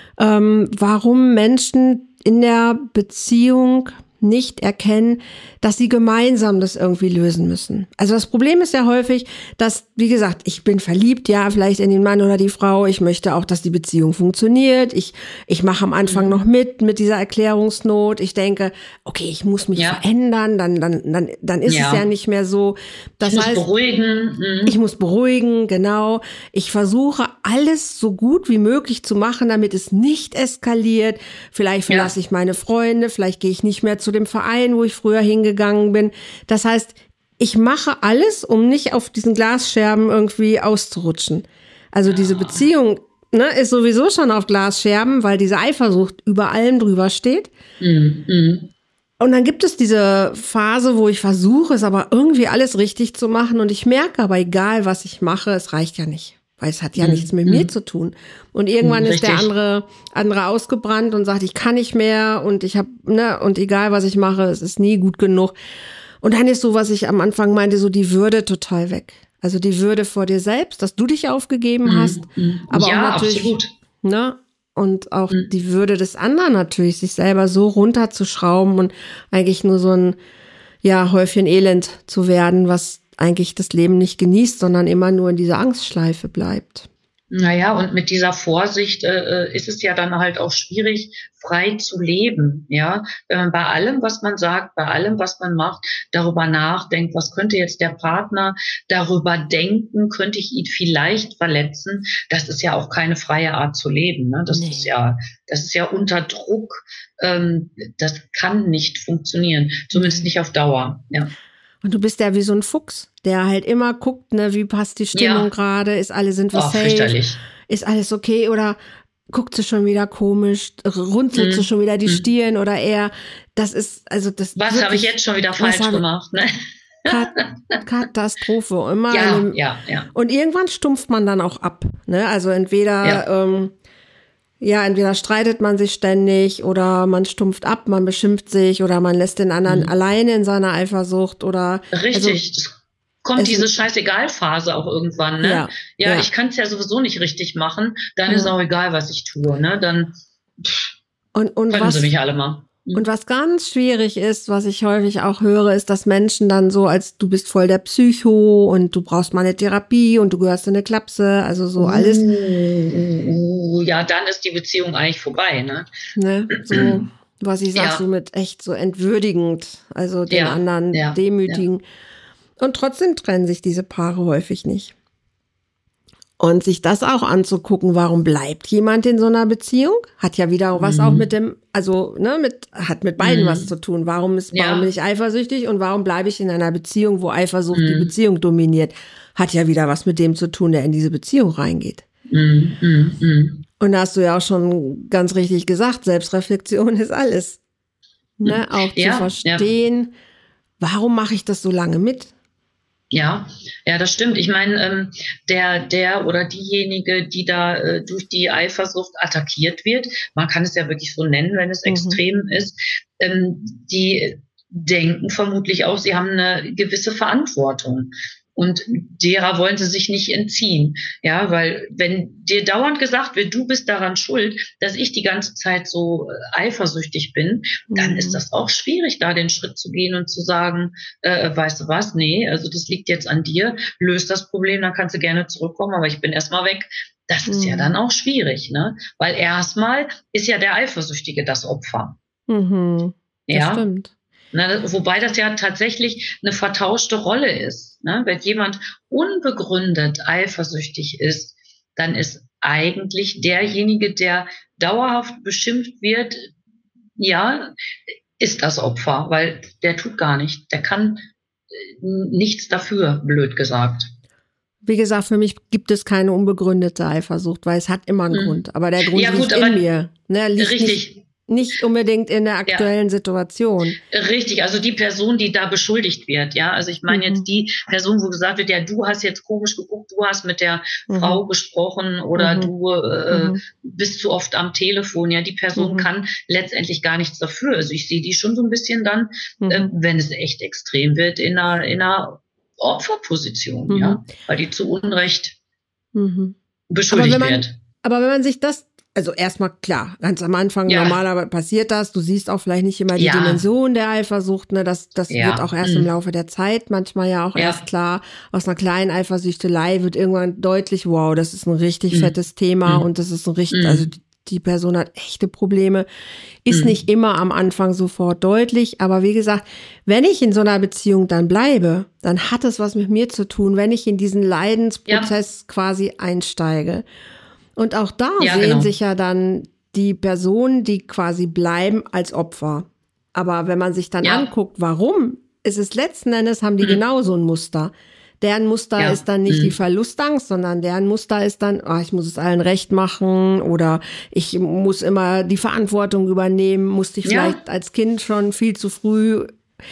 warum Menschen in der Beziehung nicht erkennen, dass sie gemeinsam das irgendwie lösen müssen. Also das Problem ist ja häufig, dass, wie gesagt, ich bin verliebt, ja, vielleicht in den Mann oder die Frau. Ich möchte auch, dass die Beziehung funktioniert. Ich mache am Anfang noch mit dieser Erklärungsnot. Ich denke, okay, ich muss mich verändern, dann ist es ja nicht mehr so. Das heißt, beruhigen. Ich muss beruhigen, genau. Ich versuche alles so gut wie möglich zu machen, damit es nicht eskaliert. Vielleicht verlasse ich meine Freunde, vielleicht gehe ich nicht mehr zu dem Verein, wo ich früher hingegangen bin. Das heißt, ich mache alles, um nicht auf diesen Glasscherben irgendwie auszurutschen. Also diese Beziehung, ne, ist sowieso schon auf Glasscherben, weil diese Eifersucht über allem drüber steht. Und dann gibt es diese Phase, wo ich versuche, es aber irgendwie alles richtig zu machen. Und ich merke aber, egal was ich mache, es reicht ja nicht. Weil es hat ja nichts mit mir zu tun. Und irgendwann ist der andere ausgebrannt und sagt, ich kann nicht mehr und ich habe, ne, und egal was ich mache, es ist nie gut genug. Und dann ist so, was ich am Anfang meinte, so die Würde total weg. Also die Würde vor dir selbst, dass du dich aufgegeben hast. Aber auch natürlich, absolut. Ne, und auch die Würde des anderen natürlich, sich selber so runterzuschrauben und eigentlich nur so ein, Häufchen Elend zu werden, was eigentlich das Leben nicht genießt, sondern immer nur in dieser Angstschleife bleibt. Naja, und mit dieser Vorsicht ist es ja dann halt auch schwierig, frei zu leben, ja. Wenn man bei allem, was man sagt, bei allem, was man macht, darüber nachdenkt, was könnte jetzt der Partner darüber denken, könnte ich ihn vielleicht verletzen, das ist ja auch keine freie Art zu leben, ne? Das ist ja unter Druck, das kann nicht funktionieren, zumindest nicht auf Dauer, ja. Und du bist ja wie so ein Fuchs, der halt immer guckt, ne, wie passt die Stimmung gerade, sind wir safe, ist alles okay oder guckt sie schon wieder komisch, runzelt sie schon wieder die Stirn oder eher, das ist, also das. Was habe ich jetzt schon wieder falsch gemacht, ne? Katastrophe. Immer ja. Und irgendwann stumpft man dann auch ab, ne, also entweder streitet man sich ständig oder man stumpft ab, man beschimpft sich oder man lässt den anderen alleine in seiner Eifersucht oder. Richtig. Also, kommt diese Scheißegal-Phase auch irgendwann, ne? Ja, ich kann es ja sowieso nicht richtig machen, dann ist auch egal, was ich tue, ne? Dann können sie mich alle mal. Und was ganz schwierig ist, was ich häufig auch höre, ist, dass Menschen dann so, als du bist voll der Psycho und du brauchst mal eine Therapie und du gehörst in eine Klapse, also so alles. Ja, dann ist die Beziehung eigentlich vorbei, ne? So, was ich sag, so mit echt so entwürdigend, also den anderen demütigen. Und trotzdem trennen sich diese Paare häufig nicht. Und sich das auch anzugucken, warum bleibt jemand in so einer Beziehung? Hat ja wieder was auch mit dem, also, ne, hat mit beiden was zu tun. Warum bin ich eifersüchtig und warum bleibe ich in einer Beziehung, wo Eifersucht die Beziehung dominiert? Hat ja wieder was mit dem zu tun, der in diese Beziehung reingeht. Und da hast du ja auch schon ganz richtig gesagt, Selbstreflexion ist alles. Ne, auch zu verstehen, warum mache ich das so lange mit? Ja, das stimmt. Ich meine, der oder diejenige, die da durch die Eifersucht attackiert wird, man kann es ja wirklich so nennen, wenn es extrem ist, die denken vermutlich auch, sie haben eine gewisse Verantwortung. Und derer wollen sie sich nicht entziehen. Ja, weil wenn dir dauernd gesagt wird, du bist daran schuld, dass ich die ganze Zeit so eifersüchtig bin, dann ist das auch schwierig, da den Schritt zu gehen und zu sagen, weißt du was, nee, also das liegt jetzt an dir, löst das Problem, dann kannst du gerne zurückkommen, aber ich bin erstmal weg. das ist ja dann auch schwierig, ne? Weil erstmal ist ja der Eifersüchtige das Opfer. Das Ja. stimmt. Ne, wobei das ja tatsächlich eine vertauschte Rolle ist. Ne? Wenn jemand unbegründet eifersüchtig ist, dann ist eigentlich derjenige, der dauerhaft beschimpft wird, ja, ist das Opfer, weil der tut gar nicht. Der kann nichts dafür, blöd gesagt. Wie gesagt, für mich gibt es keine unbegründete Eifersucht, weil es hat immer einen Grund. Aber der Grund liegt in mir. Ne, liegt richtig. Nicht unbedingt in der aktuellen Situation. Richtig, also die Person, die da beschuldigt wird, ja. Also ich meine jetzt die Person, wo gesagt wird, ja, du hast jetzt komisch geguckt, du hast mit der Frau gesprochen oder du bist zu oft am Telefon, ja. Die Person kann letztendlich gar nichts dafür. Also ich sehe die schon so ein bisschen dann, wenn es echt extrem wird, in einer Opferposition, ja, weil die zu Unrecht beschuldigt wird. Aber wenn man sich das, also erstmal klar, ganz am Anfang normalerweise passiert das, du siehst auch vielleicht nicht immer die Dimension der Eifersucht, ne? Das wird auch erst im Laufe der Zeit manchmal ja auch erst klar. Aus einer kleinen Eifersüchtelei wird irgendwann deutlich, wow, das ist ein richtig fettes Thema und das ist ein richtig, also die Person hat echte Probleme, ist nicht immer am Anfang sofort deutlich, aber wie gesagt, wenn ich in so einer Beziehung dann bleibe, dann hat es was mit mir zu tun, wenn ich in diesen Leidensprozess quasi einsteige. Und auch da sehen sich ja dann die Personen, die quasi bleiben, als Opfer. Aber wenn man sich dann anguckt, warum, ist es letzten Endes, haben die genauso ein Muster. Deren Muster ist dann nicht die Verlustangst, sondern deren Muster ist dann, ich muss es allen recht machen oder ich muss immer die Verantwortung übernehmen, musste ich vielleicht als Kind schon viel zu früh.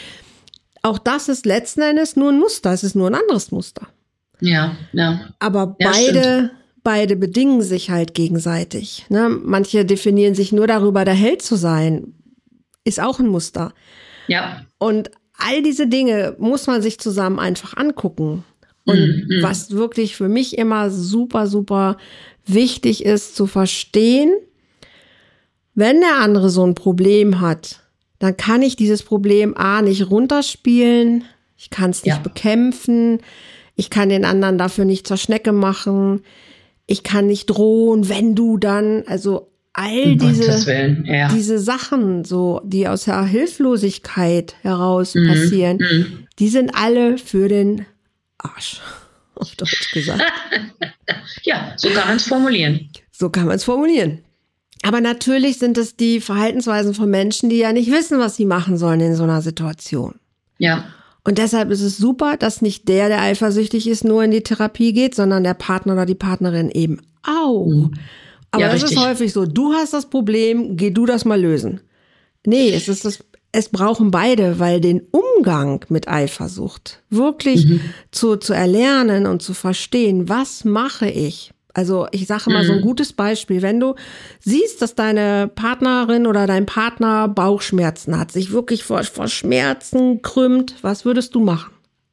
Auch das ist letzten Endes nur ein Muster, es ist nur ein anderes Muster. Ja. Aber beide bedingen sich halt gegenseitig. Ne? Manche definieren sich nur darüber, der Held zu sein. Ist auch ein Muster. Ja. Und all diese Dinge muss man sich zusammen einfach angucken. Und was wirklich für mich immer super, super wichtig ist zu verstehen, wenn der andere so ein Problem hat, dann kann ich dieses Problem nicht runterspielen, ich kann es nicht bekämpfen, ich kann den anderen dafür nicht zur Schnecke machen, ich kann nicht drohen, wenn du dann, also all diese Sachen, so, die aus der Hilflosigkeit heraus passieren, die sind alle für den Arsch, auf Deutsch gesagt. Ja, so kann man es formulieren. So kann man es formulieren. Aber natürlich sind es die Verhaltensweisen von Menschen, die ja nicht wissen, was sie machen sollen in so einer Situation. Ja. Und deshalb ist es super, dass nicht der eifersüchtig ist, nur in die Therapie geht, sondern der Partner oder die Partnerin eben auch. Aber das ist häufig so, du hast das Problem, geh du das mal lösen. Nee, es brauchen beide, weil den Umgang mit Eifersucht wirklich zu erlernen und zu verstehen, was mache ich? Also ich sage mal so ein gutes Beispiel, wenn du siehst, dass deine Partnerin oder dein Partner Bauchschmerzen hat, sich wirklich vor Schmerzen krümmt, was würdest du machen?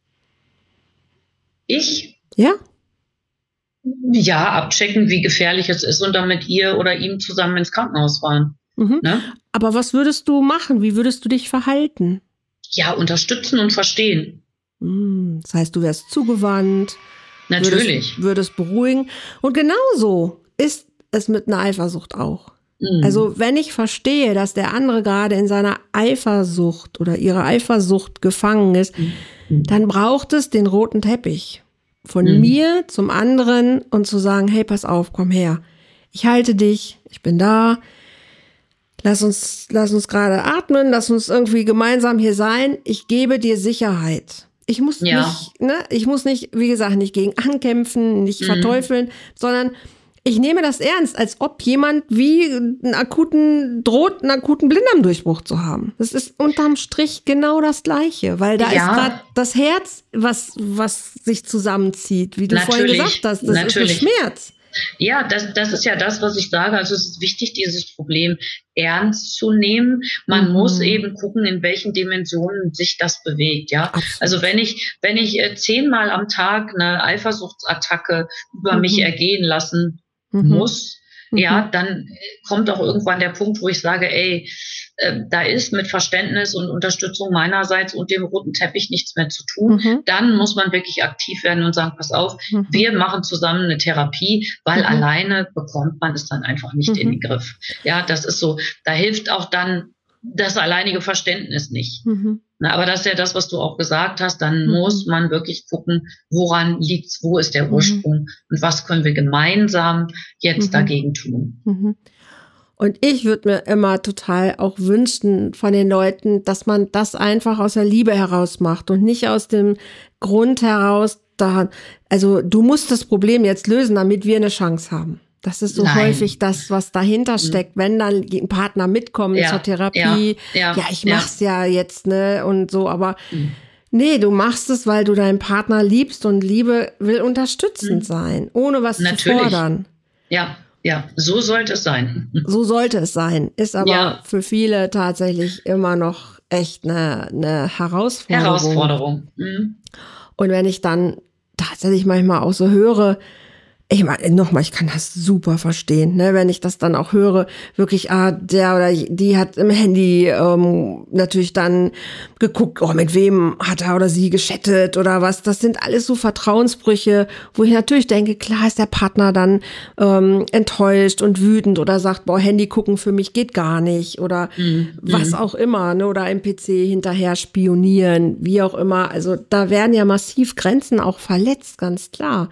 Ich? Ja? Ja, abchecken, wie gefährlich es ist und dann mit ihr oder ihm zusammen ins Krankenhaus fahren. Ne? Aber was würdest du machen? Wie würdest du dich verhalten? Ja, unterstützen und verstehen. Das heißt, du wärst zugewandt. Natürlich. Würdest beruhigen. Und genauso ist es mit einer Eifersucht auch. Also wenn ich verstehe, dass der andere gerade in seiner Eifersucht oder ihrer Eifersucht gefangen ist, dann braucht es den roten Teppich. Von mir zum anderen und zu sagen, hey, pass auf, komm her. Ich halte dich, ich bin da. Lass uns gerade atmen, lass uns irgendwie gemeinsam hier sein. Ich gebe dir Sicherheit. Ich muss nicht, wie gesagt, nicht gegen ankämpfen, nicht verteufeln, sondern ich nehme das ernst, als ob jemand droht, einen akuten Blinddarmdurchbruch zu haben. Das ist unterm Strich genau das Gleiche, weil da ist gerade das Herz, was sich zusammenzieht, wie du vorhin gesagt hast, das ist ein Schmerz. Ja, das ist ja das, was ich sage. Also es ist wichtig, dieses Problem ernst zu nehmen. Man muss eben gucken, in welchen Dimensionen sich das bewegt. Ja, absolut. Also wenn ich 10-mal am Tag eine Eifersuchtsattacke über mich ergehen lassen muss, ja, dann kommt auch irgendwann der Punkt, wo ich sage, ey, da ist mit Verständnis und Unterstützung meinerseits und dem roten Teppich nichts mehr zu tun. Dann muss man wirklich aktiv werden und sagen, pass auf, wir machen zusammen eine Therapie, weil alleine bekommt man es dann einfach nicht in den Griff. Ja, das ist so, da hilft auch dann das alleinige Verständnis nicht. Na, aber das ist ja das, was du auch gesagt hast, dann muss man wirklich gucken, woran liegt's, wo ist der Ursprung und was können wir gemeinsam jetzt dagegen tun. Und ich würde mir immer total auch wünschen von den Leuten, dass man das einfach aus der Liebe heraus macht und nicht aus dem Grund heraus, also du musst das Problem jetzt lösen, damit wir eine Chance haben. Das ist so häufig das, was dahinter steckt, wenn dann ein Partner mitkommt zur Therapie. Ja, ich mach's ja jetzt, ne, und so, aber nee, du machst es, weil du deinen Partner liebst und Liebe will unterstützend sein, ohne was zu fordern. Ja, so sollte es sein. So sollte es sein, ist aber für viele tatsächlich immer noch echt eine Herausforderung. Und wenn ich dann tatsächlich manchmal auch so höre, ich meine, nochmal, ich kann das super verstehen, ne, wenn ich das dann auch höre, wirklich, der oder die hat im Handy natürlich dann geguckt, mit wem hat er oder sie geschattet oder was. Das sind alles so Vertrauensbrüche, wo ich natürlich denke, klar ist der Partner dann enttäuscht und wütend oder sagt, Handy gucken für mich geht gar nicht oder was auch immer, ne, oder im PC hinterher spionieren, wie auch immer. Also da werden ja massiv Grenzen auch verletzt, ganz klar.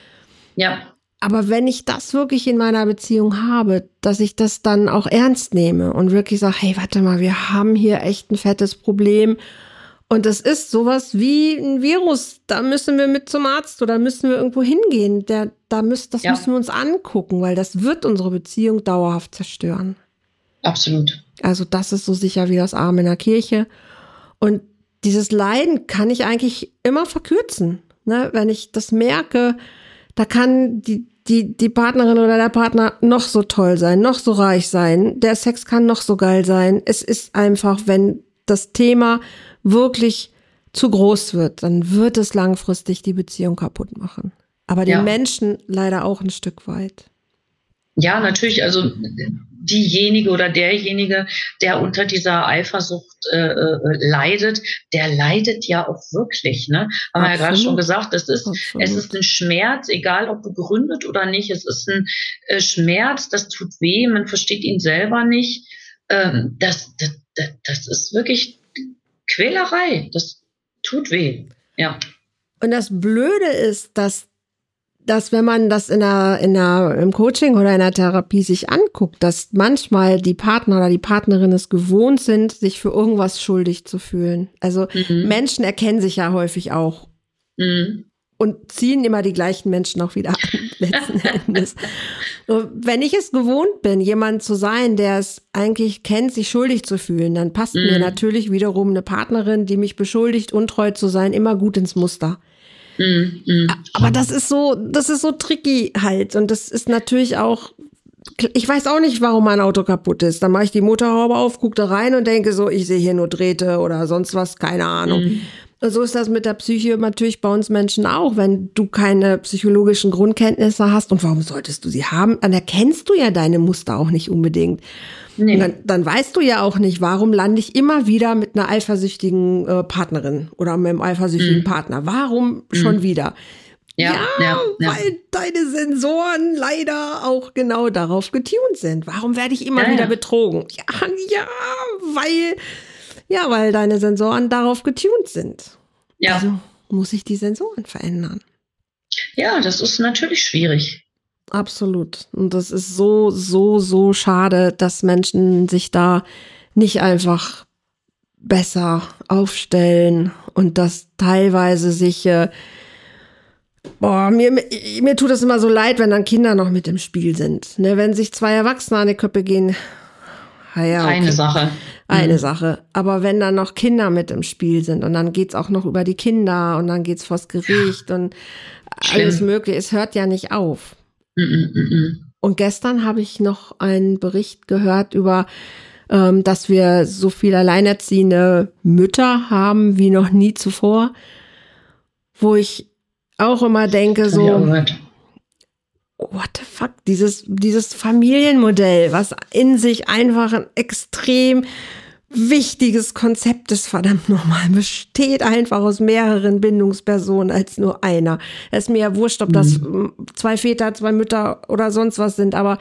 Ja. Aber wenn ich das wirklich in meiner Beziehung habe, dass ich das dann auch ernst nehme und wirklich sage, hey, warte mal, wir haben hier echt ein fettes Problem und das ist sowas wie ein Virus, da müssen wir mit zum Arzt oder müssen wir irgendwo hingehen, das müssen wir uns angucken, weil das wird unsere Beziehung dauerhaft zerstören. Absolut. Also das ist so sicher wie das Amen in der Kirche und dieses Leiden kann ich eigentlich immer verkürzen, ne? Wenn ich das merke, da kann die Partnerin oder der Partner noch so toll sein, noch so reich sein, der Sex kann noch so geil sein. Es ist einfach, wenn das Thema wirklich zu groß wird, dann wird es langfristig die Beziehung kaputt machen. Aber den Menschen leider auch ein Stück weit. Ja, natürlich, also diejenige oder derjenige, der unter dieser Eifersucht leidet, der leidet ja auch wirklich, ne? Haben wir ja gerade schon gesagt, es ist ein Schmerz, egal ob begründet oder nicht, es ist ein Schmerz, das tut weh, man versteht ihn selber nicht. Das ist wirklich Quälerei, das tut weh, ja. Und das Blöde ist, dass wenn man das im Coaching oder in der Therapie sich anguckt, dass manchmal die Partner oder die Partnerin es gewohnt sind, sich für irgendwas schuldig zu fühlen. Also Menschen erkennen sich ja häufig auch und ziehen immer die gleichen Menschen auch wieder an, letzten Endes. Und wenn ich es gewohnt bin, jemand zu sein, der es eigentlich kennt, sich schuldig zu fühlen, dann passt mir natürlich wiederum eine Partnerin, die mich beschuldigt, untreu zu sein, immer gut ins Muster. Aber das ist so tricky halt. Und das ist natürlich auch, ich weiß auch nicht, warum mein Auto kaputt ist. Dann mache ich die Motorhaube auf, gucke da rein und denke so, ich sehe hier nur Drähte oder sonst was, keine Ahnung. Und so ist das mit der Psyche natürlich bei uns Menschen auch. Wenn du keine psychologischen Grundkenntnisse hast, und warum solltest du sie haben, dann erkennst du ja deine Muster auch nicht unbedingt. Nee. Und dann weißt du ja auch nicht, warum lande ich immer wieder mit einer eifersüchtigen Partnerin oder mit einem eifersüchtigen Partner. Warum schon wieder? Ja, weil deine Sensoren leider auch genau darauf getunt sind. Warum werde ich immer wieder betrogen? Weil deine Sensoren darauf getunt sind. Ja. Also muss ich die Sensoren verändern. Ja, das ist natürlich schwierig. Absolut. Und das ist so schade, dass Menschen sich da nicht einfach besser aufstellen und das teilweise sich, mir tut das immer so leid, wenn dann Kinder noch mit im Spiel sind. Ne, wenn sich zwei Erwachsene an die Köppe gehen, Eine Sache. Eine Sache. Aber wenn dann noch Kinder mit im Spiel sind und dann geht's auch noch über die Kinder und dann geht's vors Gericht und alles Mögliche, es hört ja nicht auf. Und gestern habe ich noch einen Bericht gehört über, dass wir so viele alleinerziehende Mütter haben wie noch nie zuvor, wo ich auch immer denke, so, what the fuck, dieses Familienmodell, was in sich einfach ein extrem wichtiges Konzept ist, verdammt nochmal, besteht einfach aus mehreren Bindungspersonen als nur einer. Es ist mir ja wurscht, ob das 2 Väter, 2 Mütter oder sonst was sind, aber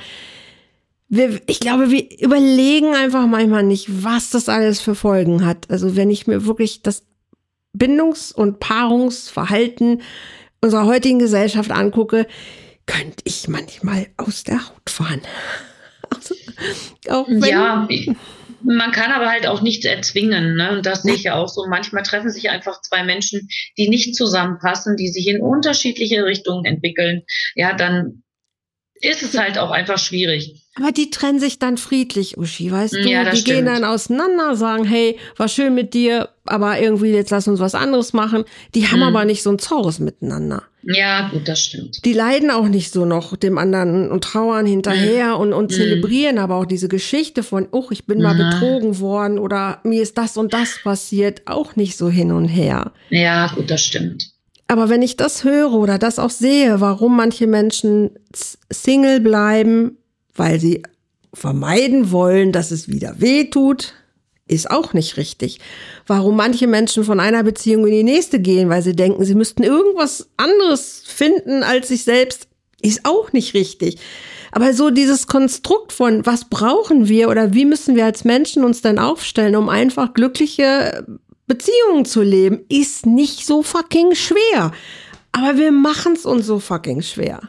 ich glaube, wir überlegen einfach manchmal nicht, was das alles für Folgen hat. Also wenn ich mir wirklich das Bindungs- und Paarungsverhalten unserer heutigen Gesellschaft angucke, könnte ich manchmal aus der Haut fahren. Also, auch wenn, ja, man kann aber halt auch nichts erzwingen, ne? Und das sehe ich ja auch so. Manchmal treffen sich einfach 2 Menschen, die nicht zusammenpassen, die sich in unterschiedliche Richtungen entwickeln. Ja, dann ist es halt auch einfach schwierig. Aber die trennen sich dann friedlich, Uschi, weißt du? Ja, das die stimmt. gehen dann auseinander, sagen, hey, war schön mit dir, aber irgendwie jetzt lass uns was anderes machen. Die haben aber nicht so ein Zorres miteinander. Ja, gut, das stimmt. Die leiden auch nicht so noch dem anderen und trauern hinterher und zelebrieren aber auch diese Geschichte von, oh, ich bin mal betrogen worden oder mir ist das und das passiert, auch nicht so hin und her. Ja, gut, das stimmt. Aber wenn ich das höre oder das auch sehe, warum manche Menschen Single bleiben, weil sie vermeiden wollen, dass es wieder weh tut, ist auch nicht richtig. Warum manche Menschen von einer Beziehung in die nächste gehen, weil sie denken, sie müssten irgendwas anderes finden als sich selbst, ist auch nicht richtig. Aber so dieses Konstrukt von, was brauchen wir oder wie müssen wir als Menschen uns denn aufstellen, um einfach glückliche Beziehungen zu leben, ist nicht so fucking schwer. Aber wir machen es uns so fucking schwer.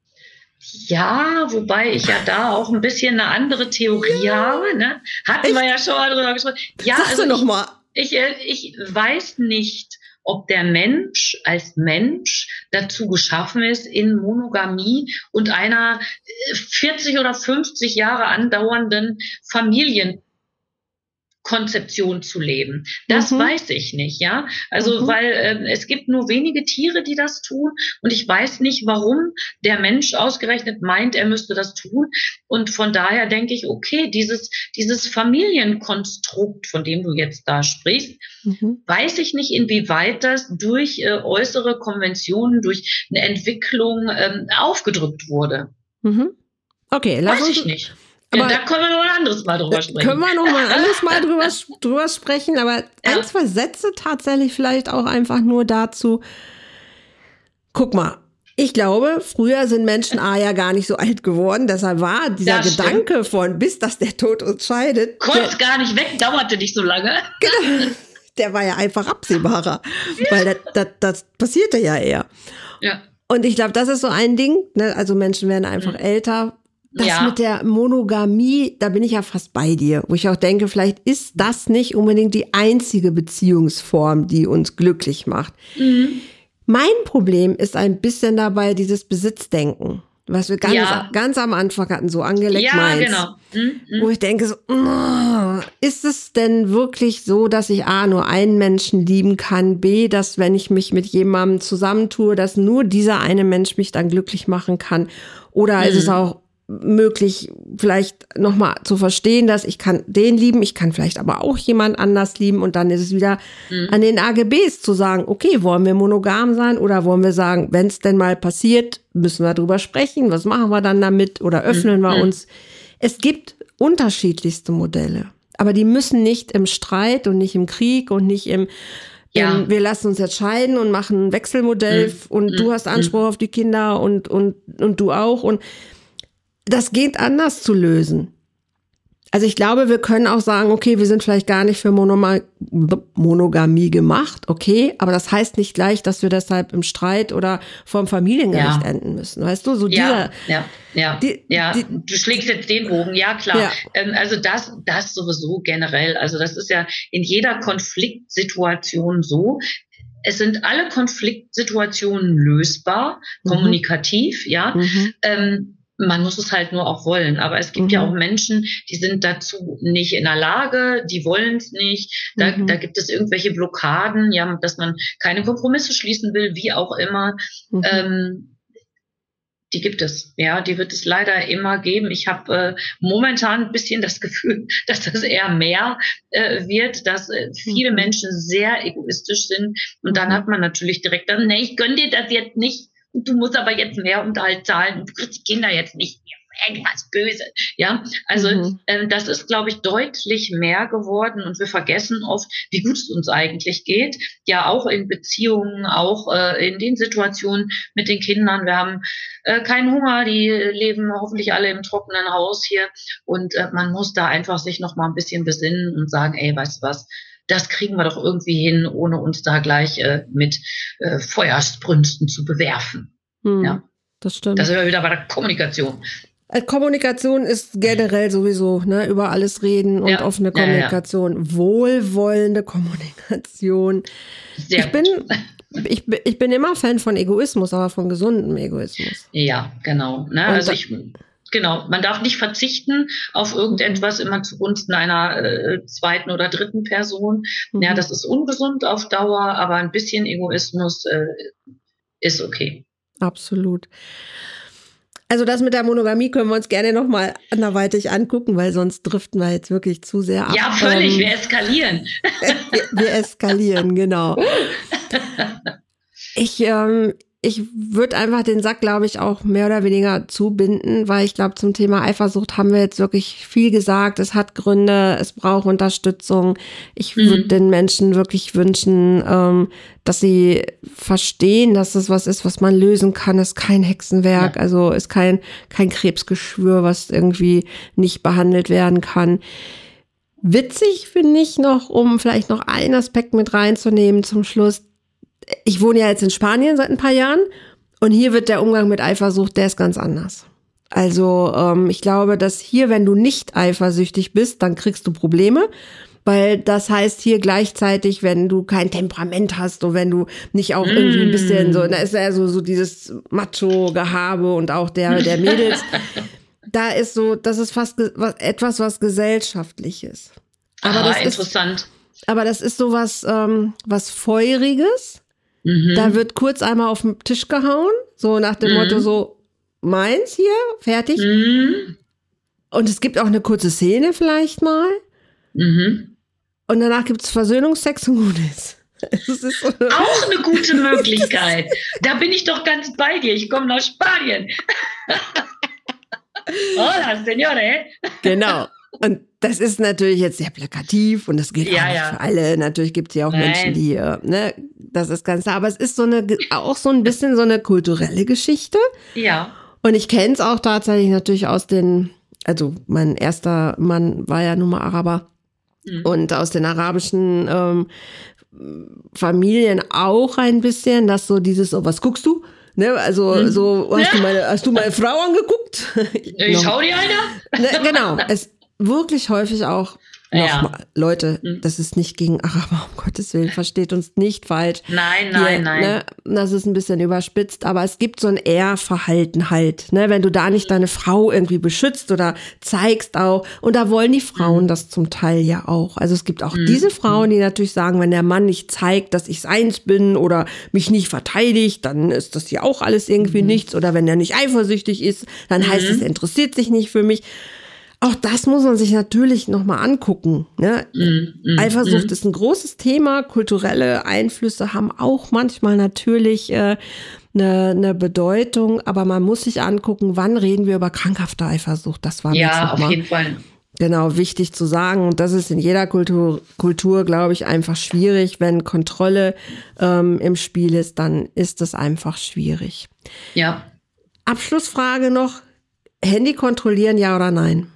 Ja, wobei ich ja da auch ein bisschen eine andere Theorie habe, ne? Hatten wir ja schon mal drüber gesprochen. Ja, Sagst also du noch mal? Ich weiß nicht, ob der Mensch als Mensch dazu geschaffen ist, in Monogamie und einer 40 oder 50 Jahre andauernden Familienkonzeption zu leben. Das weiß ich nicht, ja. Also, weil es gibt nur wenige Tiere, die das tun und ich weiß nicht, warum der Mensch ausgerechnet meint, er müsste das tun. Und von daher denke ich, okay, dieses Familienkonstrukt, von dem du jetzt da sprichst, weiß ich nicht, inwieweit das durch äußere Konventionen, durch eine Entwicklung aufgedrückt wurde. Okay, weiß ich nicht. Aber da können wir noch ein anderes Mal drüber sprechen. Können wir noch mal ein anderes Mal drüber sprechen, aber ein, 2 Sätze tatsächlich vielleicht auch einfach nur dazu. Guck mal, ich glaube, früher sind Menschen ja gar nicht so alt geworden, deshalb war dieser Gedanke von, bis dass der Tod uns scheidet. Kurz gar nicht weg, dauerte nicht so lange. Genau, der war ja einfach absehbarer, weil das passierte ja eher. Ja. Und ich glaube, das ist so ein Ding, ne? Also Menschen werden einfach älter. Das mit der Monogamie, da bin ich ja fast bei dir, wo ich auch denke, vielleicht ist das nicht unbedingt die einzige Beziehungsform, die uns glücklich macht. Mein Problem ist ein bisschen dabei dieses Besitzdenken, was wir ganz am Anfang hatten, so angelegt meins. Ja, genau. Wo ich denke so, ist es denn wirklich so, dass ich A, nur einen Menschen lieben kann, B, dass wenn ich mich mit jemandem zusammentue, dass nur dieser eine Mensch mich dann glücklich machen kann? Oder ist es auch möglich, vielleicht nochmal zu verstehen, dass ich kann den lieben, ich kann vielleicht aber auch jemand anders lieben und dann ist es wieder an den AGBs zu sagen, okay, wollen wir monogam sein oder wollen wir sagen, wenn es denn mal passiert, müssen wir drüber sprechen, was machen wir dann damit oder öffnen wir uns. Es gibt unterschiedlichste Modelle, aber die müssen nicht im Streit und nicht im Krieg und nicht im wir lassen uns jetzt scheiden und machen ein Wechselmodell und du hast Anspruch auf die Kinder und du auch und das geht anders zu lösen. Also ich glaube, wir können auch sagen, okay, wir sind vielleicht gar nicht für Monogamie gemacht, okay, aber das heißt nicht gleich, dass wir deshalb im Streit oder vorm Familiengericht enden müssen, weißt du? So du schlägst jetzt den Bogen, ja klar. Ja. Also das sowieso generell, also das ist ja in jeder Konfliktsituation so. Es sind alle Konfliktsituationen lösbar, kommunikativ, man muss es halt nur auch wollen. Aber es gibt ja auch Menschen, die sind dazu nicht in der Lage, die wollen es nicht. Da gibt es irgendwelche Blockaden, dass man keine Kompromisse schließen will, wie auch immer. Die gibt es, die wird es leider immer geben. Ich habe momentan ein bisschen das Gefühl, dass das eher mehr wird, dass viele Menschen sehr egoistisch sind. Und dann hat man natürlich direkt, nee, ich gönne dir das jetzt nicht. du musst aber jetzt mehr Unterhalt zahlen, du kriegst die Kinder jetzt nicht mehr. Irgendwas böse, ja. Also das ist, glaube ich, deutlich mehr geworden und wir vergessen oft, wie gut es uns eigentlich geht. Ja, auch in Beziehungen, auch in den Situationen mit den Kindern. Wir haben keinen Hunger, die leben hoffentlich alle im trockenen Haus hier und man muss da einfach sich noch mal ein bisschen besinnen und sagen, ey, weißt du was, das kriegen wir doch irgendwie hin, ohne uns da gleich mit Feuersbrünsten zu bewerfen. Ja. Das stimmt. Da sind wir wieder bei der Kommunikation. Kommunikation ist generell sowieso, ne, über alles reden und offene Kommunikation, wohlwollende Kommunikation. Ich bin immer Fan von Egoismus, aber von gesundem Egoismus. Ja, genau. Ne? Also man darf nicht verzichten auf irgendetwas immer zugunsten einer zweiten oder dritten Person. Ja, das ist ungesund auf Dauer, aber ein bisschen Egoismus ist okay. Absolut. Also das mit der Monogamie können wir uns gerne nochmal anderweitig angucken, weil sonst driften wir jetzt wirklich zu sehr ab. Ja, völlig, wir eskalieren. Wir eskalieren, genau. Ich würde einfach den Sack, glaube ich, auch mehr oder weniger zubinden, weil ich glaube, zum Thema Eifersucht haben wir jetzt wirklich viel gesagt. Es hat Gründe, es braucht Unterstützung. Ich würde den Menschen wirklich wünschen, dass sie verstehen, dass das was ist, was man lösen kann. Es ist kein Hexenwerk, also ist kein Krebsgeschwür, was irgendwie nicht behandelt werden kann. Witzig finde ich noch, um vielleicht noch einen Aspekt mit reinzunehmen zum Schluss. Ich wohne ja jetzt in Spanien seit ein paar Jahren und hier wird der Umgang mit Eifersucht, der ist ganz anders. Also ich glaube, dass hier, wenn du nicht eifersüchtig bist, dann kriegst du Probleme, weil das heißt hier gleichzeitig, wenn du kein Temperament hast und wenn du nicht auch irgendwie ein bisschen so, da ist ja so dieses Macho-Gehabe und auch der Mädels, da ist so, das ist fast etwas, was gesellschaftliches. Aber das interessant. Aber das ist so was Feuriges. Da wird kurz einmal auf den Tisch gehauen, so nach dem Motto so, meins hier, fertig. Und es gibt auch eine kurze Szene vielleicht mal. Und danach gibt es Versöhnungsex und gut ist. Auch eine gute Möglichkeit. Da bin ich doch ganz bei dir. Ich komme nach Spanien. Hola, Señore. Genau. Und das ist natürlich jetzt sehr plakativ und das gilt auch nicht für alle. Natürlich gibt es ja auch Menschen, die, das ist ganz klar. Aber es ist auch so ein bisschen so eine kulturelle Geschichte. Ja. Und ich kenne es auch tatsächlich natürlich also mein erster Mann war ja nun mal Araber. Und aus den arabischen Familien auch ein bisschen, dass so dieses, oh, was guckst du? Ne, also so, hast du meine Frau angeguckt? Ich schau dir einer. Ne, genau, es wirklich häufig auch nochmal, Leute, das ist nicht gegen Araber, um Gottes Willen, versteht uns nicht falsch. Nein. Ne, das ist ein bisschen überspitzt, aber es gibt so ein Ehrverhalten halt, ne, wenn du da nicht deine Frau irgendwie beschützt oder zeigst auch, und da wollen die Frauen das zum Teil ja auch. Also es gibt auch diese Frauen, die natürlich sagen, wenn der Mann nicht zeigt, dass ich seins bin oder mich nicht verteidigt, dann ist das ja auch alles irgendwie nichts, oder wenn er nicht eifersüchtig ist, dann heißt es, er interessiert sich nicht für mich. Auch das muss man sich natürlich nochmal angucken. Ne? Eifersucht ist ein großes Thema. Kulturelle Einflüsse haben auch manchmal natürlich eine Bedeutung. Aber man muss sich angucken, wann reden wir über krankhafte Eifersucht. Das war ja auf jeden Fall. Genau, wichtig zu sagen. Und das ist in jeder Kultur, glaube ich, einfach schwierig. Wenn Kontrolle im Spiel ist, dann ist es einfach schwierig. Ja. Abschlussfrage noch. Handy kontrollieren, ja oder nein?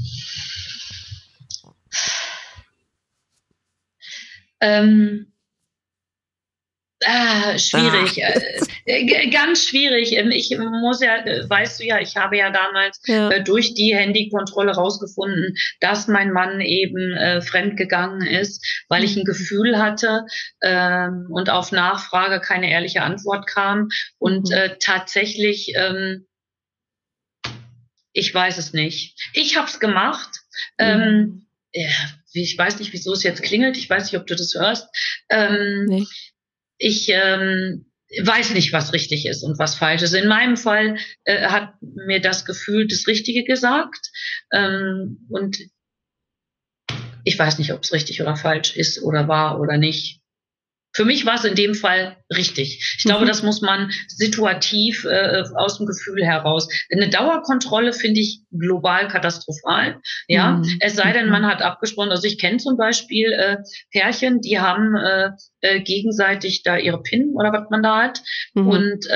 Schwierig, ganz schwierig. Ich muss ja, weißt du ja, ich habe ja damals durch die Handykontrolle rausgefunden, dass mein Mann eben fremdgegangen ist, weil ich ein Gefühl hatte und auf Nachfrage keine ehrliche Antwort kam. Und tatsächlich, ich weiß es nicht. Ich habe es gemacht. Ich weiß nicht, wieso es jetzt klingelt. Ich weiß nicht, ob du das hörst. Nee. Ich weiß nicht, was richtig ist und was falsch ist. In meinem Fall hat mir das Gefühl das Richtige gesagt. Und ich weiß nicht, ob es richtig oder falsch ist oder war oder nicht. Für mich war es in dem Fall richtig. Ich glaube, das muss man situativ aus dem Gefühl heraus. Eine Dauerkontrolle finde ich global katastrophal. Ja, es sei denn, man hat abgesprochen. Also ich kenne zum Beispiel Pärchen, die haben gegenseitig da ihre PIN oder was man da hat und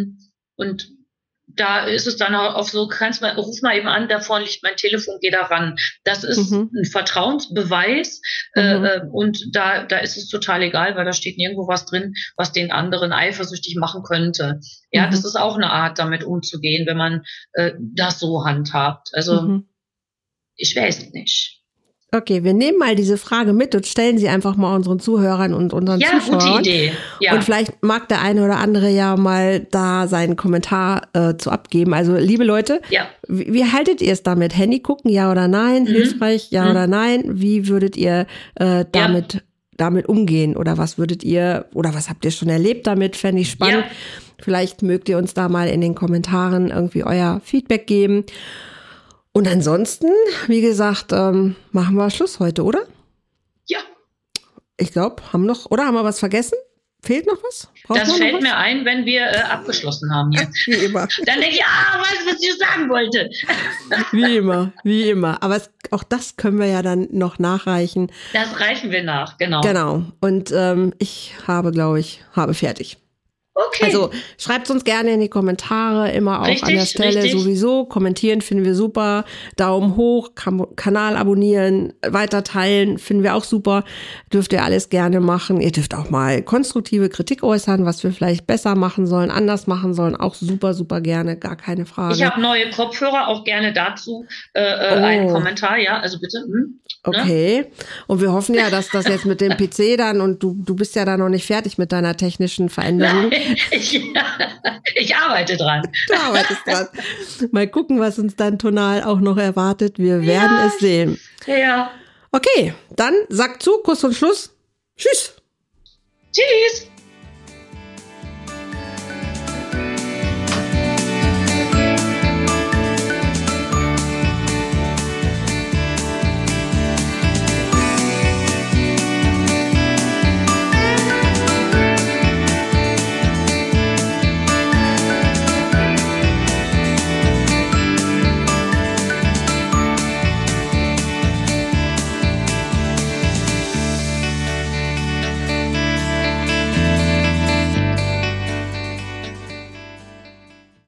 da ist es dann auch so, ruf mal eben an, da vorne liegt mein Telefon, geh da ran. Das ist ein Vertrauensbeweis und da ist es total egal, weil da steht nirgendwo was drin, was den anderen eifersüchtig machen könnte. Ja, das ist auch eine Art, damit umzugehen, wenn man das so handhabt. Also ich weiß nicht. Okay, wir nehmen mal diese Frage mit und stellen sie einfach mal unseren Zuhörern und unseren Zuschauern. Ja, gute Idee. Ja. Und vielleicht mag der eine oder andere ja mal da seinen Kommentar zu abgeben. Also, liebe Leute, wie haltet ihr es damit? Handy gucken, ja oder nein? Hilfreich, ja oder nein? Wie würdet ihr damit umgehen? Oder was habt ihr schon erlebt damit? Fände ich spannend. Ja. Vielleicht mögt ihr uns da mal in den Kommentaren irgendwie euer Feedback geben. Und ansonsten, wie gesagt, machen wir Schluss heute, oder? Ja. Ich glaube, haben wir was vergessen? Fehlt noch was? Das fällt mir ein, wenn wir abgeschlossen haben hier. Wie immer. Dann denke ich, was ich sagen wollte. Wie immer. Aber auch das können wir ja dann noch nachreichen. Das reichen wir nach, genau. Genau. Und ich habe fertig. Okay. Also schreibt uns gerne in die Kommentare, immer auch an der Stelle sowieso. Kommentieren finden wir super. Daumen hoch, Kanal abonnieren, weiter teilen finden wir auch super. Dürft ihr alles gerne machen. Ihr dürft auch mal konstruktive Kritik äußern, was wir vielleicht besser machen sollen, anders machen sollen. Auch super, super gerne, gar keine Frage. Ich habe neue Kopfhörer, auch gerne dazu einen Kommentar, ja, also bitte. Okay. Ne? Und wir hoffen ja, dass das jetzt mit dem PC dann, und du bist ja da noch nicht fertig mit deiner technischen Veränderung. Ich arbeite dran. Du arbeitest dran. Mal gucken, was uns dann tonal auch noch erwartet. Wir werden es sehen. Ja. Okay, dann sagt zu, Kuss und Schluss. Tschüss. Tschüss.